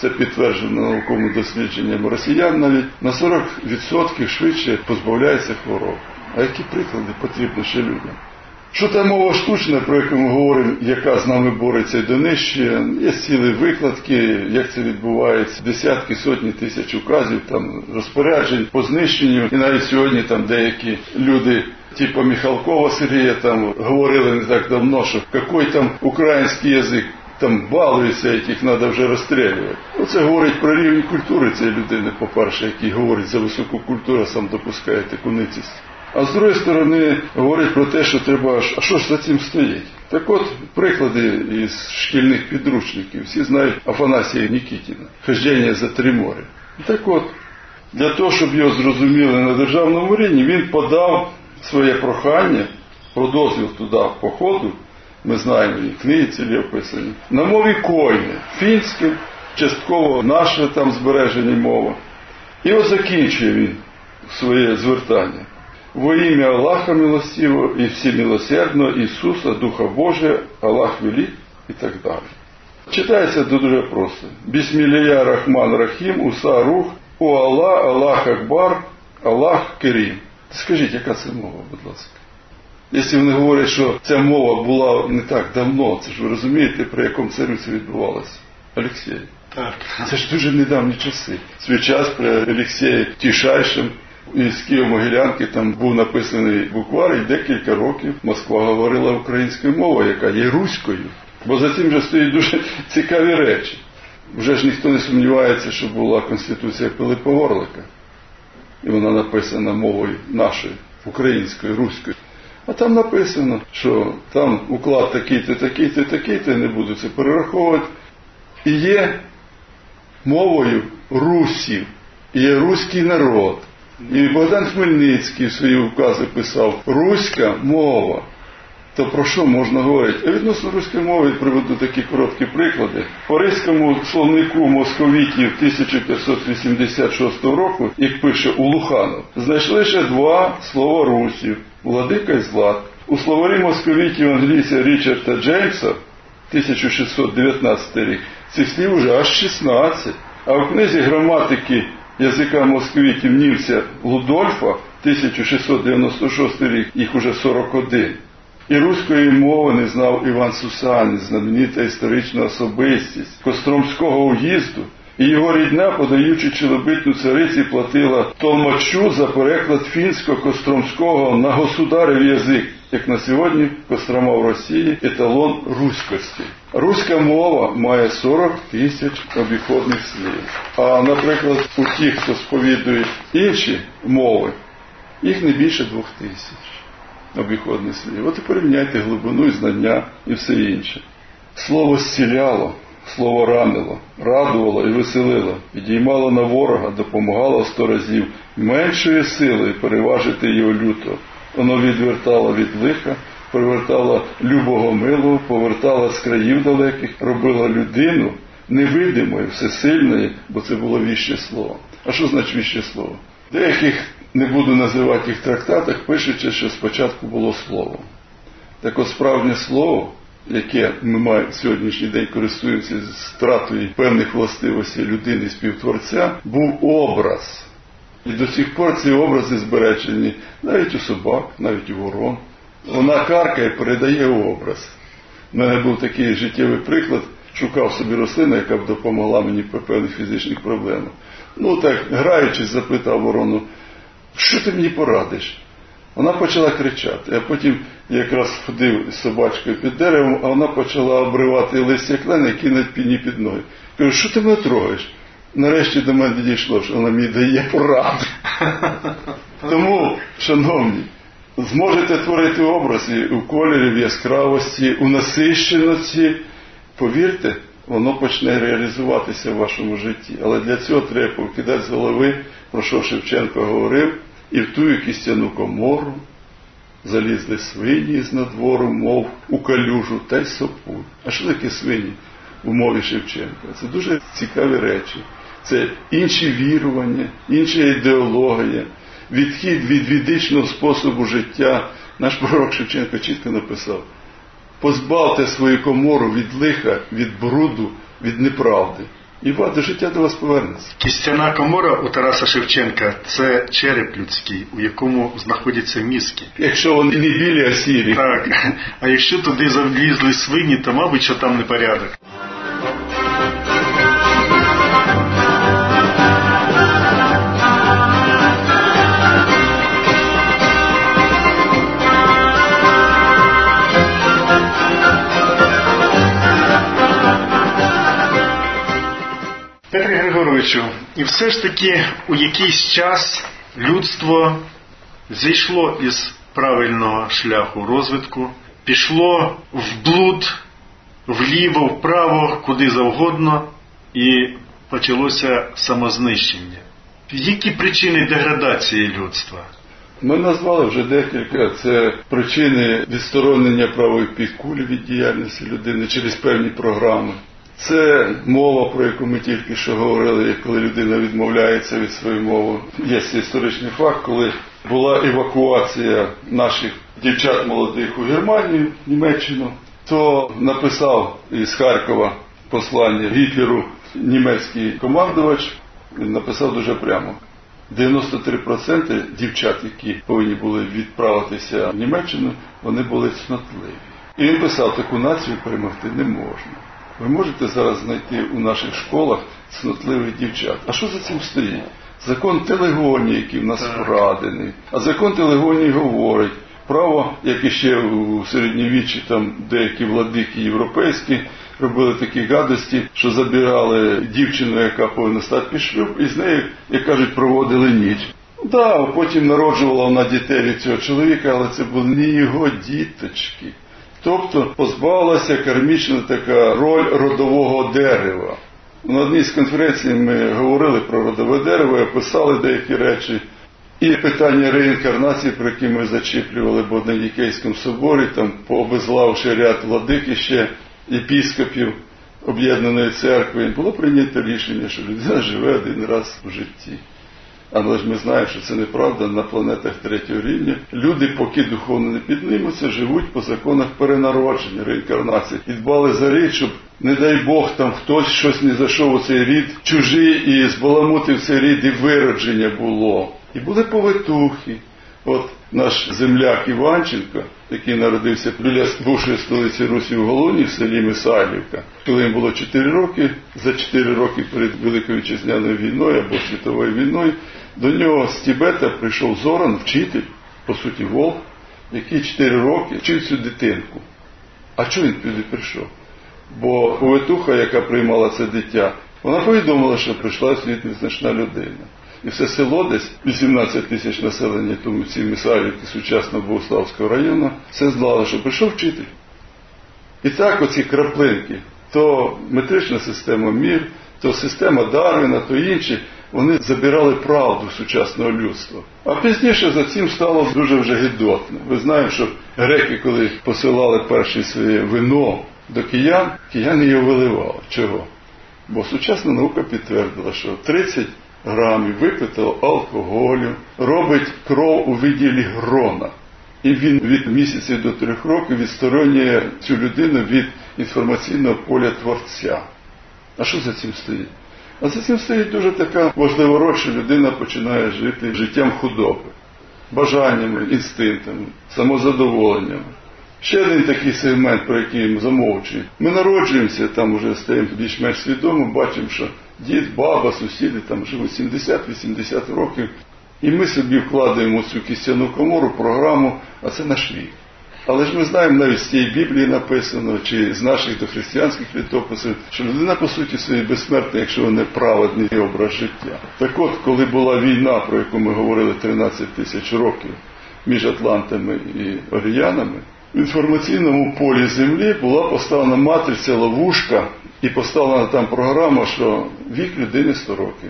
це підтверджено науковими дослідженнями, росіян навіть на 40% швидше позбавляється хвороб. А які приклади потрібні ще людям? Що та мова штучна, про яку ми говоримо, яка з нами бореться і донищує, є цілі викладки, як це відбувається, десятки, сотні тисяч указів, там, розпоряджень по знищенню. І навіть сьогодні там деякі люди, типу Михалкова Сергія, там говорили не так давно, що який там український язик, там балуються, яких треба вже розстрілювати. Оце говорить про рівень культури цієї людини, по-перше, який говорить за високу культуру, сам допускає таку ницість. А з другої сторони, говорить про те, що треба, а що ж за цим стоїть? Так от, приклади із шкільних підручників. Всі знають Афанасія Нікітіна, «Хождення за три моря». Так от, для того, щоб його зрозуміли на державному рівні, він подав своє прохання про дозвіл туди походу, ми знаємо, і книги цілі описані, на мові койне, фінське, частково наша там збережена мова. І от закінчує він своє звертання. Во ім'я Аллаха милостивого і всемилосердного Ісуса, Духа Божия, Аллах велик і так далі. Читається дуже просто. Бісмілія Рахман Рахім, Уса Рух, О Аллах, Аллах Акбар, Аллах Керім. Скажіть, яка це мова, будь ласка? Якщо вони говорять, що ця мова була не так давно, це ж ви розумієте, при якому царю це відбувалося? Олексій. Так. Це ж дуже недавні часи. Свій час при Олексії Тішайшим із Києво-Могилянки там був написаний буквар, і декілька років Москва говорила українською мовою, яка є руською. Бо за цим же стоять дуже цікаві речі. Вже ж ніхто не сумнівається, що була Конституція Пилипа Орлика. І вона написана мовою нашою, українською, руською. А там написано, що там уклад такий-то, такий-то, такий-то, не буду це перераховувати. І є мовою русів, і є руський народ. І Богдан Хмельницький в свої укази писав «Руська мова». То про що можна говорити? А відносно руської мови приведу такі короткі приклади. В Паризькому словнику московітів 1586 року, як пише Улуханов, знайшли ще два слова русів – владика і злат. У словарі московітів англійця Річарда Джеймса 1619 рік цих слів уже аж 16. А в книзі граматики язика московітів німця Лудольфа 1696 рік їх уже 41. І руської мови не знав Іван Сусанін, знаменита історична особистість Костромського уїзду, і його рідня, подаючи челобитну цариці, платила толмачу за переклад фінсько-костромського на государів язик, як на сьогодні Кострома в Росії еталон руськості. Руська мова має 40 тисяч обіходних слів. А, наприклад, у тих, хто сповідує інші мови, їх не більше 2000 обіходних слів. От і порівняйте глибину і знання і все інше. Слово зціляло, слово ранило, радувало і веселило, підіймало на ворога, допомагало 100 разів меншою силою переважити його люто. Воно відвертало від лиха, привертало любого милого, повертало з країв далеких, робило людину невидимою, всесильною, бо це було віще слово. А що значить віще слово? Деяких, не буду називати їх в трактатах, пишучи, що спочатку було слово. Так от справжнє слово, яке ми сьогоднішній день користуємося з втратою певних властивостей людини співтворця, був образ. І до сих пор ці образи збережені навіть у собак, навіть у ворон. Вона каркає, передає образ. У мене був такий життєвий приклад, шукав собі рослину, яка б допомогла мені при певних фізичних проблемах. Так, граючись, запитав ворону, що ти мені порадиш? Вона почала кричати, а потім якраз ходив з собачкою під деревом, а вона почала обривати листя клена і кинути мені під ноги. Кажу, що ти мене трогаєш? Нарешті до мене дійшло, що вона мені дає поради. Тому, шановні, зможете творити образи у кольорі, в яскравості, у насищеності. Повірте, воно почне реалізуватися в вашому житті. Але для цього треба покидати з голови, про що Шевченко говорив, і в тую кістяну комору залізли свині з надвору, мов у калюжу, та й сопуть. А що таке свині у мові Шевченка? Це дуже цікаві речі. Це інші вірування, інша ідеологія, відхід від ведичного способу життя. Наш пророк Шевченко чітко написав: позбавте свою комору від лиха, від бруду, від неправди. і ваше життя до вас повернеться. Кістяна комора у Тараса Шевченка – це череп людський, у якому знаходяться мізки. Якщо вони не білі, а сірі. Так, а якщо туди завлізли свині, то, мабуть, що там непорядок. Петре Григоровичу, і все ж таки у якийсь час людство зійшло із правильного шляху розвитку, пішло в блуд, вліво, вправо, куди завгодно, і почалося самознищення. Які причини деградації людства? Ми назвали вже декілька. Це причини відсторонення правої півкулі від діяльності людини через певні програми. Це мова, про яку ми тільки що говорили, коли людина відмовляється від своєї мови. Є історичний факт, коли була евакуація наших дівчат молодих у Германію, Німеччину, то написав із Харкова послання Гітлеру німецький командувач, він написав дуже прямо. 93% дівчат, які повинні були відправитися в Німеччину, вони були цнотливі. І він писав, таку націю перемогти не можна. Ви можете зараз знайти у наших школах цнотливих дівчат. А що за цим стоїть? Закон Телегонії, який в нас вкрадений. А закон Телегонії говорить, право, як іще у середньовіччі там деякі владики європейські робили такі гадості, що забирали дівчину, яка повинна стати під шлюб, і з нею, як кажуть, проводили ніч. Да, потім народжувала вона дітей від цього чоловіка, але це були не його діточки. Тобто позбавилася кармічна така роль родового дерева. На одній з конференцій ми говорили про родове дерево, описали деякі речі. І питання реінкарнації, про які ми зачіплювали в Однонікейському соборі, там пообезглавши ряд владик і ще єпіскопів Об'єднаної церкви, було прийнято рішення, що людина живе один раз в житті. Але ж ми знаємо, що це неправда на планетах третього рівня. Люди, поки духовно не піднімуться, живуть по законах перенародження, реінкарнації. І дбали за рід, щоб, не дай Бог, там хтось щось не зайшов у цей рід чужий і збаламутив цей рід, і виродження було. І були повитухи. От наш земляк Іванченко, який народився біля бувшої столиці Русі в Голуні, в селі Мисайлівка, коли йому було 4 роки, за 4 роки перед Великою Вітчизняною війною або Світовою війною, до нього з Тібета прийшов Зоран, вчитель, по суті вовк, який 4 роки вчив цю дитинку. А чого він туди прийшов? Бо повитуха, яка приймала це дитя, вона повідомила, що прийшла в світ незначна людина. І все село, десь 18 тисяч населення, тому ці Мисайлівки сучасного Богославського району, все знало, що прийшов вчитель. І так оці краплинки, то метрична система Мір, то система Дарвіна, то інші, вони забирали правду сучасного людства. А пізніше за цим стало дуже вже гидотно. Ви знаєте, що греки, коли посилали перше своє вино до киян, кияни його виливали. Чого? Бо сучасна наука підтвердила, що 30 грамів випитого алкоголю робить кров у виді лігрона. І він від місяців до 3 років відсторонює цю людину від інформаційного поля Творця. А що за цим стоїть? А за цим стоїть дуже така важлива роль, що людина починає жити життям худоби, бажаннями, інстинктами, самозадоволеннями. Ще один такий сегмент, про який ми замовчуємо. Ми народжуємося, там вже стаємо більш-менш свідомо, бачимо, що дід, баба, сусіди там живуть 70-80 років. І ми собі вкладаємо цю кістяну комору, програму, а це наш вік. Але ж ми знаємо, навіть з цієї Біблії написано, чи з наших дохристиянських літописів, що людина, по суті, своєї безсмертна, якщо вона праведний образ життя. Так от, коли була війна, про яку ми говорили 13 тисяч років, між атлантами і оріянами, в інформаційному полі Землі була поставлена матриця, ловушка, і поставлена там програма, що вік людини 100 років.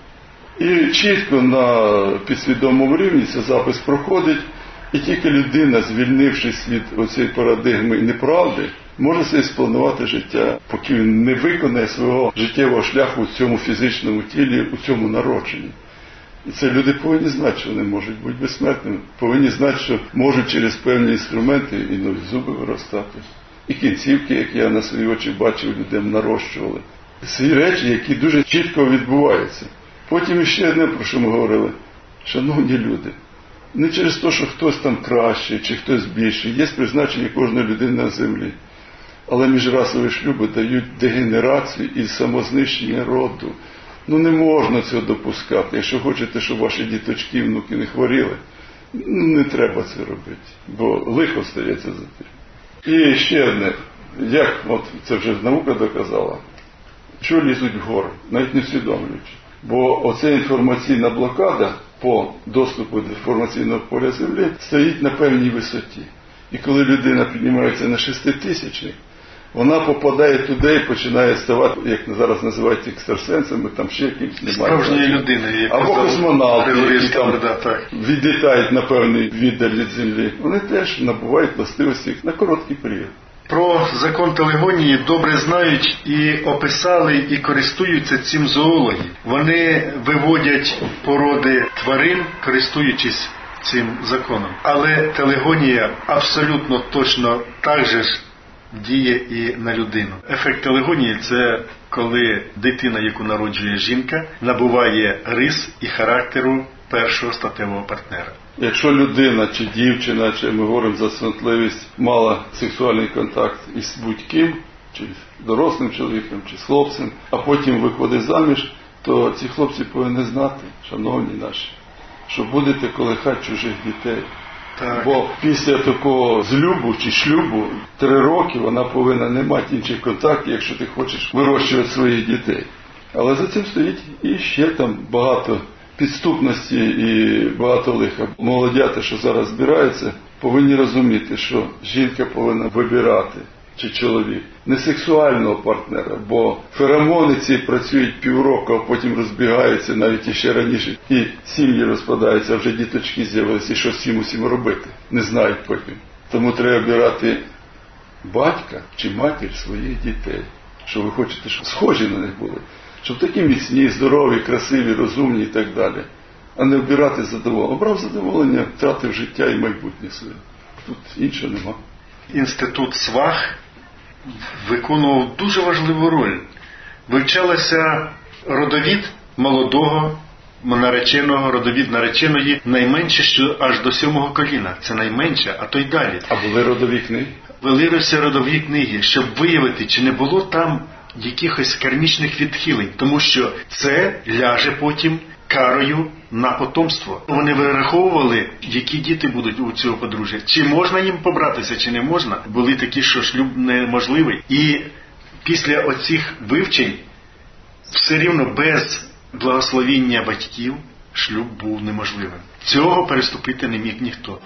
І чітко на підсвідомому рівні цей запис проходить, і тільки людина, звільнившись від оцієї парадигми неправди, може собі спланувати життя, поки він не виконає свого життєвого шляху у цьому фізичному тілі, у цьому народженні. І це люди повинні знати, що вони можуть бути безсмертними, повинні знати, що можуть через певні інструменти і нові зуби виростати. І кінцівки, як я на свої очі бачив, людям нарощували. ці речі, які дуже чітко відбуваються. Потім ще одне, про що ми говорили. Шановні люди, не через те, що хтось там кращий, чи хтось більший. Є призначення кожної людини на землі. Але міжрасові шлюби дають дегенерацію і самознищення роду. Не можна цього допускати. Якщо хочете, щоб ваші діточки і внуки не хворіли, не треба це робити, бо лихо стається за тим. І ще одне, як це вже наука доказала, що лізуть вгору, навіть не усвідомлюючи. Бо оця інформаційна блокада по доступу до інформаційного поля землі стоїть на певній висоті. І коли людина піднімається на 6000-ник, вона попадає туди і починає ставати, як зараз називають екстрасенсами, там ще якимось немає. Справжньої людини. Або космонавти, які там відлітають на певний віддаль від землі. Вони теж набувають властивості на короткий період. Про закон телегонії добре знають і описали, і користуються цим зоологи. Вони виводять породи тварин, користуючись цим законом. Але телегонія абсолютно точно так же ж діє і на людину. Ефект телегонії – це коли дитина, яку народжує жінка, набуває рис і характеру першого статевого партнера. Якщо людина чи дівчина, чи ми говоримо за снотливість, мала сексуальний контакт із будь-ким, чи з дорослим чоловіком, чи з хлопцем, а потім виходить заміж, то ці хлопці повинні знати, шановні наші, що будете колихати чужих дітей. Так. Бо після такого злюбу чи шлюбу 3 роки вона повинна не мати інших контактів, якщо ти хочеш вирощувати своїх дітей. Але за цим стоїть і ще там багато підступності і багато лиха. Молодята, що зараз збираються, повинні розуміти, що жінка повинна вибирати, чи чоловік, не сексуального партнера, бо феромони ці працюють півроку, а потім розбігаються, навіть іще раніше, і сім'ї розпадаються, а вже діточки з'явилися, і що з цим усім робити, не знають потім. Тому треба обирати батька чи матір своїх дітей, що ви хочете, щоб схожі на них були, щоб такі міцні, здорові, красиві, розумні і так далі, а не обирати задоволення. Обрав задоволення, втратив життя і майбутнє своє. Тут іншого нема. Інститут свах виконував дуже важливу роль. Вивчалася родовід молодого нареченого, родовід нареченої, найменше, що аж до 7-го коліна. Це найменше, а то й далі. А були родові книги? Велилися родові книги, щоб виявити, чи не було там якихось кармічних відхилень, тому що це ляже потім карою на потомство. Вони вираховували, які діти будуть у цього подружжя. Чи можна їм побратися, чи не можна. Були такі, що шлюб неможливий. І після оцих вивчень все рівно без благословіння батьків шлюб був неможливим. Цього переступити не міг ніхто.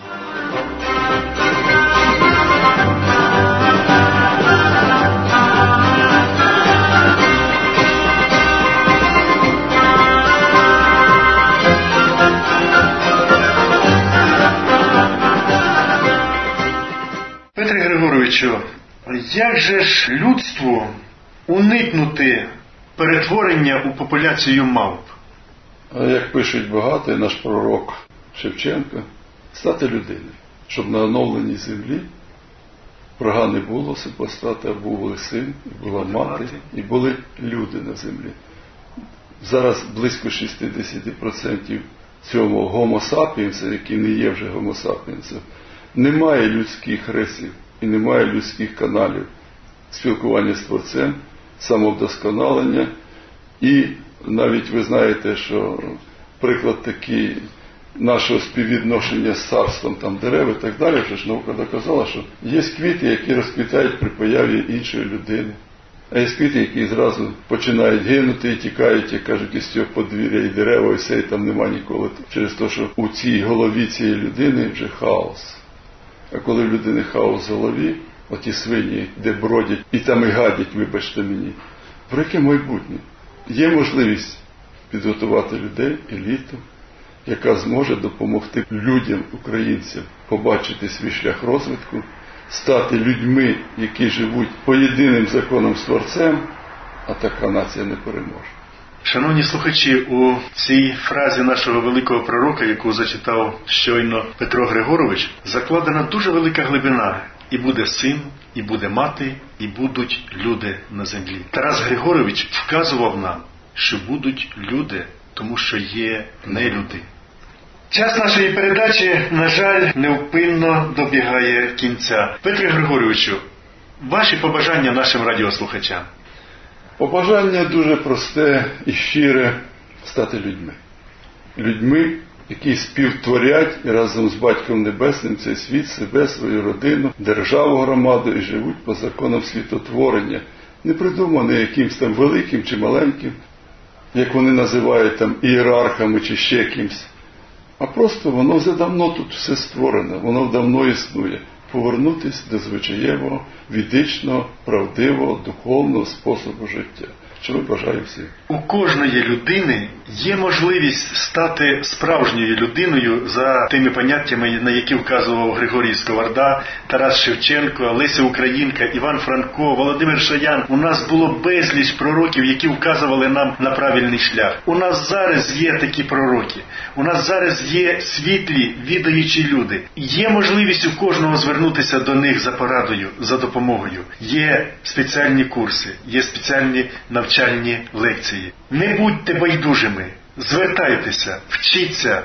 Петре Григоровичу, як же ж людству уникнути перетворення у популяцію мавп? А як пишуть багато, і наш пророк Шевченко, стати людиною, щоб на оновленій землі врага не було супостата, а був син, і була мати, і були люди на землі. Зараз близько 60% цього гомо сапіенса, який не є вже гомо сапіенсом, немає людських рисів і немає людських каналів спілкування з Творцем, самовдосконалення. І навіть ви знаєте, що приклад такий нашого співвідношення з царством там дерев і так далі, вже ж наука доказала, що є квіти, які розквітають при появі іншої людини. А є квіти, які зразу починають гинути і тікають, як кажуть, із цього подвір'я і дерева, і все, і там нема ніколи. Через те, що у цій голові цієї людини вже хаос. А коли в людини хаос в голові, оті свині, де бродять, і там і гадять, вибачте мені, про яке майбутнє? Є можливість підготувати людей, еліту, яка зможе допомогти людям, українцям, побачити свій шлях розвитку, стати людьми, які живуть по єдиним законам з Творцем, а така нація не переможе. Шановні слухачі, у цій фразі нашого великого пророка, яку зачитав щойно Петро Григорович, закладена дуже велика глибина. і буде син, і буде мати, і будуть люди на землі. Тарас Григорович вказував нам, що будуть люди, тому що є нелюди. Час нашої передачі, на жаль, невпинно добігає кінця. Петре Григоровичу, ваші побажання нашим радіослухачам? Побажання дуже просте і щире – стати людьми. Людьми, які співтворять і разом з Батьком Небесним цей світ, себе, свою родину, державу, громаду і живуть по законам світотворення, не придумані якимсь там великим чи маленьким, як вони називають там ієрархами чи ще кимсь. А просто воно вже давно тут все створено, воно давно існує. Повернутися до звичаєвого, відичного, правдивого, духовного способу життя. Чого бажаю всім. У кожної людини є можливість стати справжньою людиною за тими поняттями, на які вказував Григорій Сковорода, Тарас Шевченко, Леся Українка, Іван Франко, Володимир Шаян. У нас було безліч пророків, які вказували нам на правильний шлях. У нас зараз є такі пророки. У нас зараз є світлі, відаючі люди. Є можливість у кожного звернутися до них за порадою, за допомогою. Є спеціальні курси, є спеціальні навчальні лекції. Не будьте байдужими, звертайтеся, вчіться,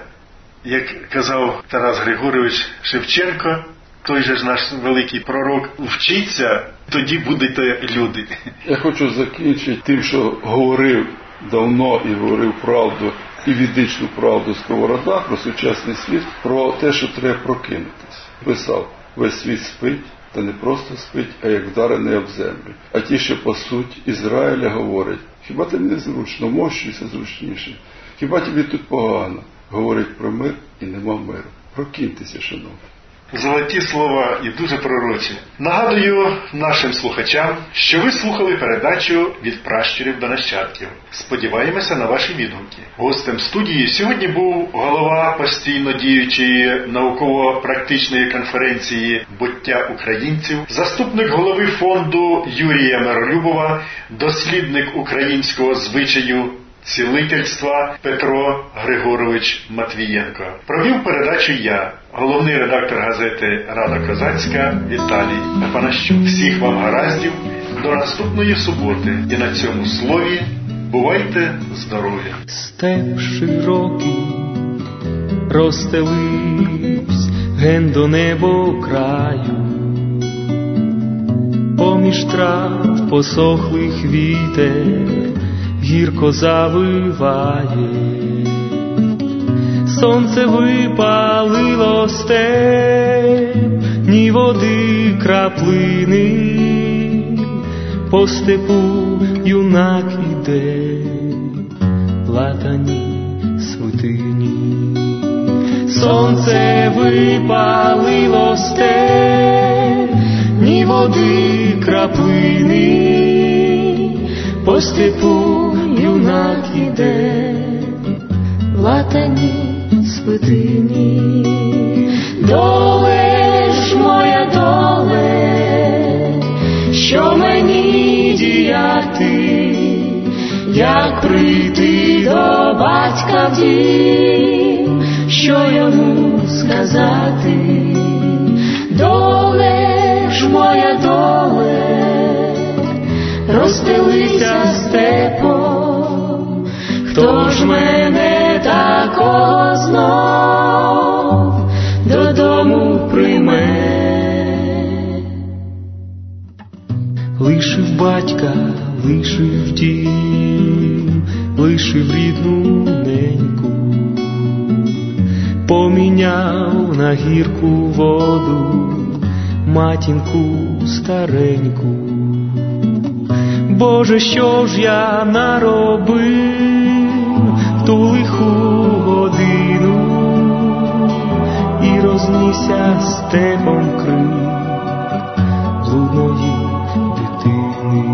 як казав Тарас Григорович Шевченко, той же ж наш великий пророк, вчіться, тоді будете люди. Я хочу закінчити тим, що говорив давно і говорив правду, і відичну правду Сковорода про сучасний світ, про те, що треба прокинутися. Писав, весь світ спить, та не просто спить, а як вдарений об землю. А ті, що пасуть Ізраїля, говорять, хіба тобі незручно, мощуйся зручніше? Хіба тобі тут погано? Говорить про мир і нема миру. Прокиньтеся, шановні. Золоті слова і дуже пророчі. Нагадую нашим слухачам, що ви слухали передачу «Від пращурів до нащадків». Сподіваємося на ваші відгуки. Гостем студії сьогодні був голова постійно діючої науково-практичної конференції «Буття українців», заступник голови фонду Юрія Миролюбова, дослідник українського звичаю цілительства Петро Григорович Матвієнко. Провів передачу я, головний редактор газети «Рада Козацька» Віталій Апанащук. Всіх вам гараздів, до наступної суботи. І на цьому слові бувайте здорові. Степ широкий розстеливсь ген до небо краю, поміж трав посохлих вітер гірко завиває. Сонце випалило степ, ні води краплини, по степу юнак іде, в латаній свитині. Сонце випалило степ, ні води краплини, по степу юнак іде, в латаній свитині. Доле ж моя доле, що мені діяти, як прийти до батька в дім, що йому сказати. Доле ж моя доле, розстелися степом, хто ж мене тако знов додому прийме. Лишив батька, лишив дім, лишив рідну неньку, поміняв на гірку воду матінку стареньку. Боже, що ж я наробив в ту лиху годину, і рознісся степом крик блудної дитини.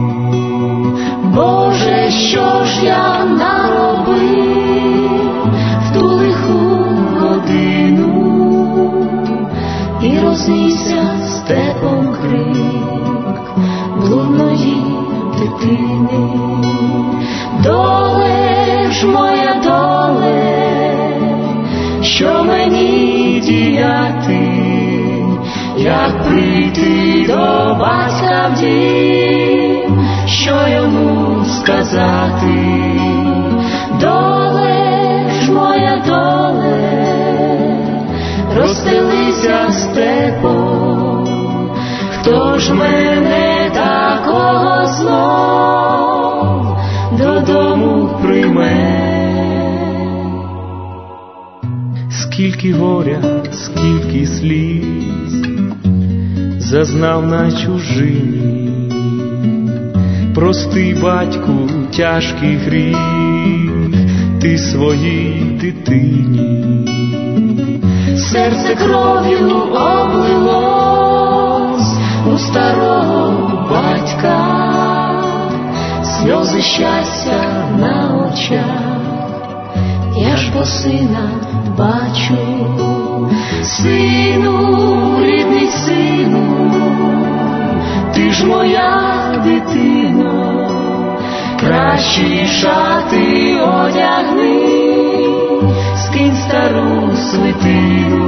Боже, що ж я наробив в ту лиху годину, і рознісся степом крик блудної дитини. Доле ж моя доле, що мені діяти, як прийти до батька в дім, що йому сказати. Доле ж моя доле, розстелися степом, хто ж мене такого знов додому прийме? Скільки горя, скільки сліз зазнав на чужині, прости, батьку, тяжкий гріх ти своїй дитині. Серце кров'ю облилось у старого батька, сльози щастя на очах, я ж бо сина бачу. Сину, рідний сину, ти ж моя дитино, кращі шати одягни, скинь стару свитину.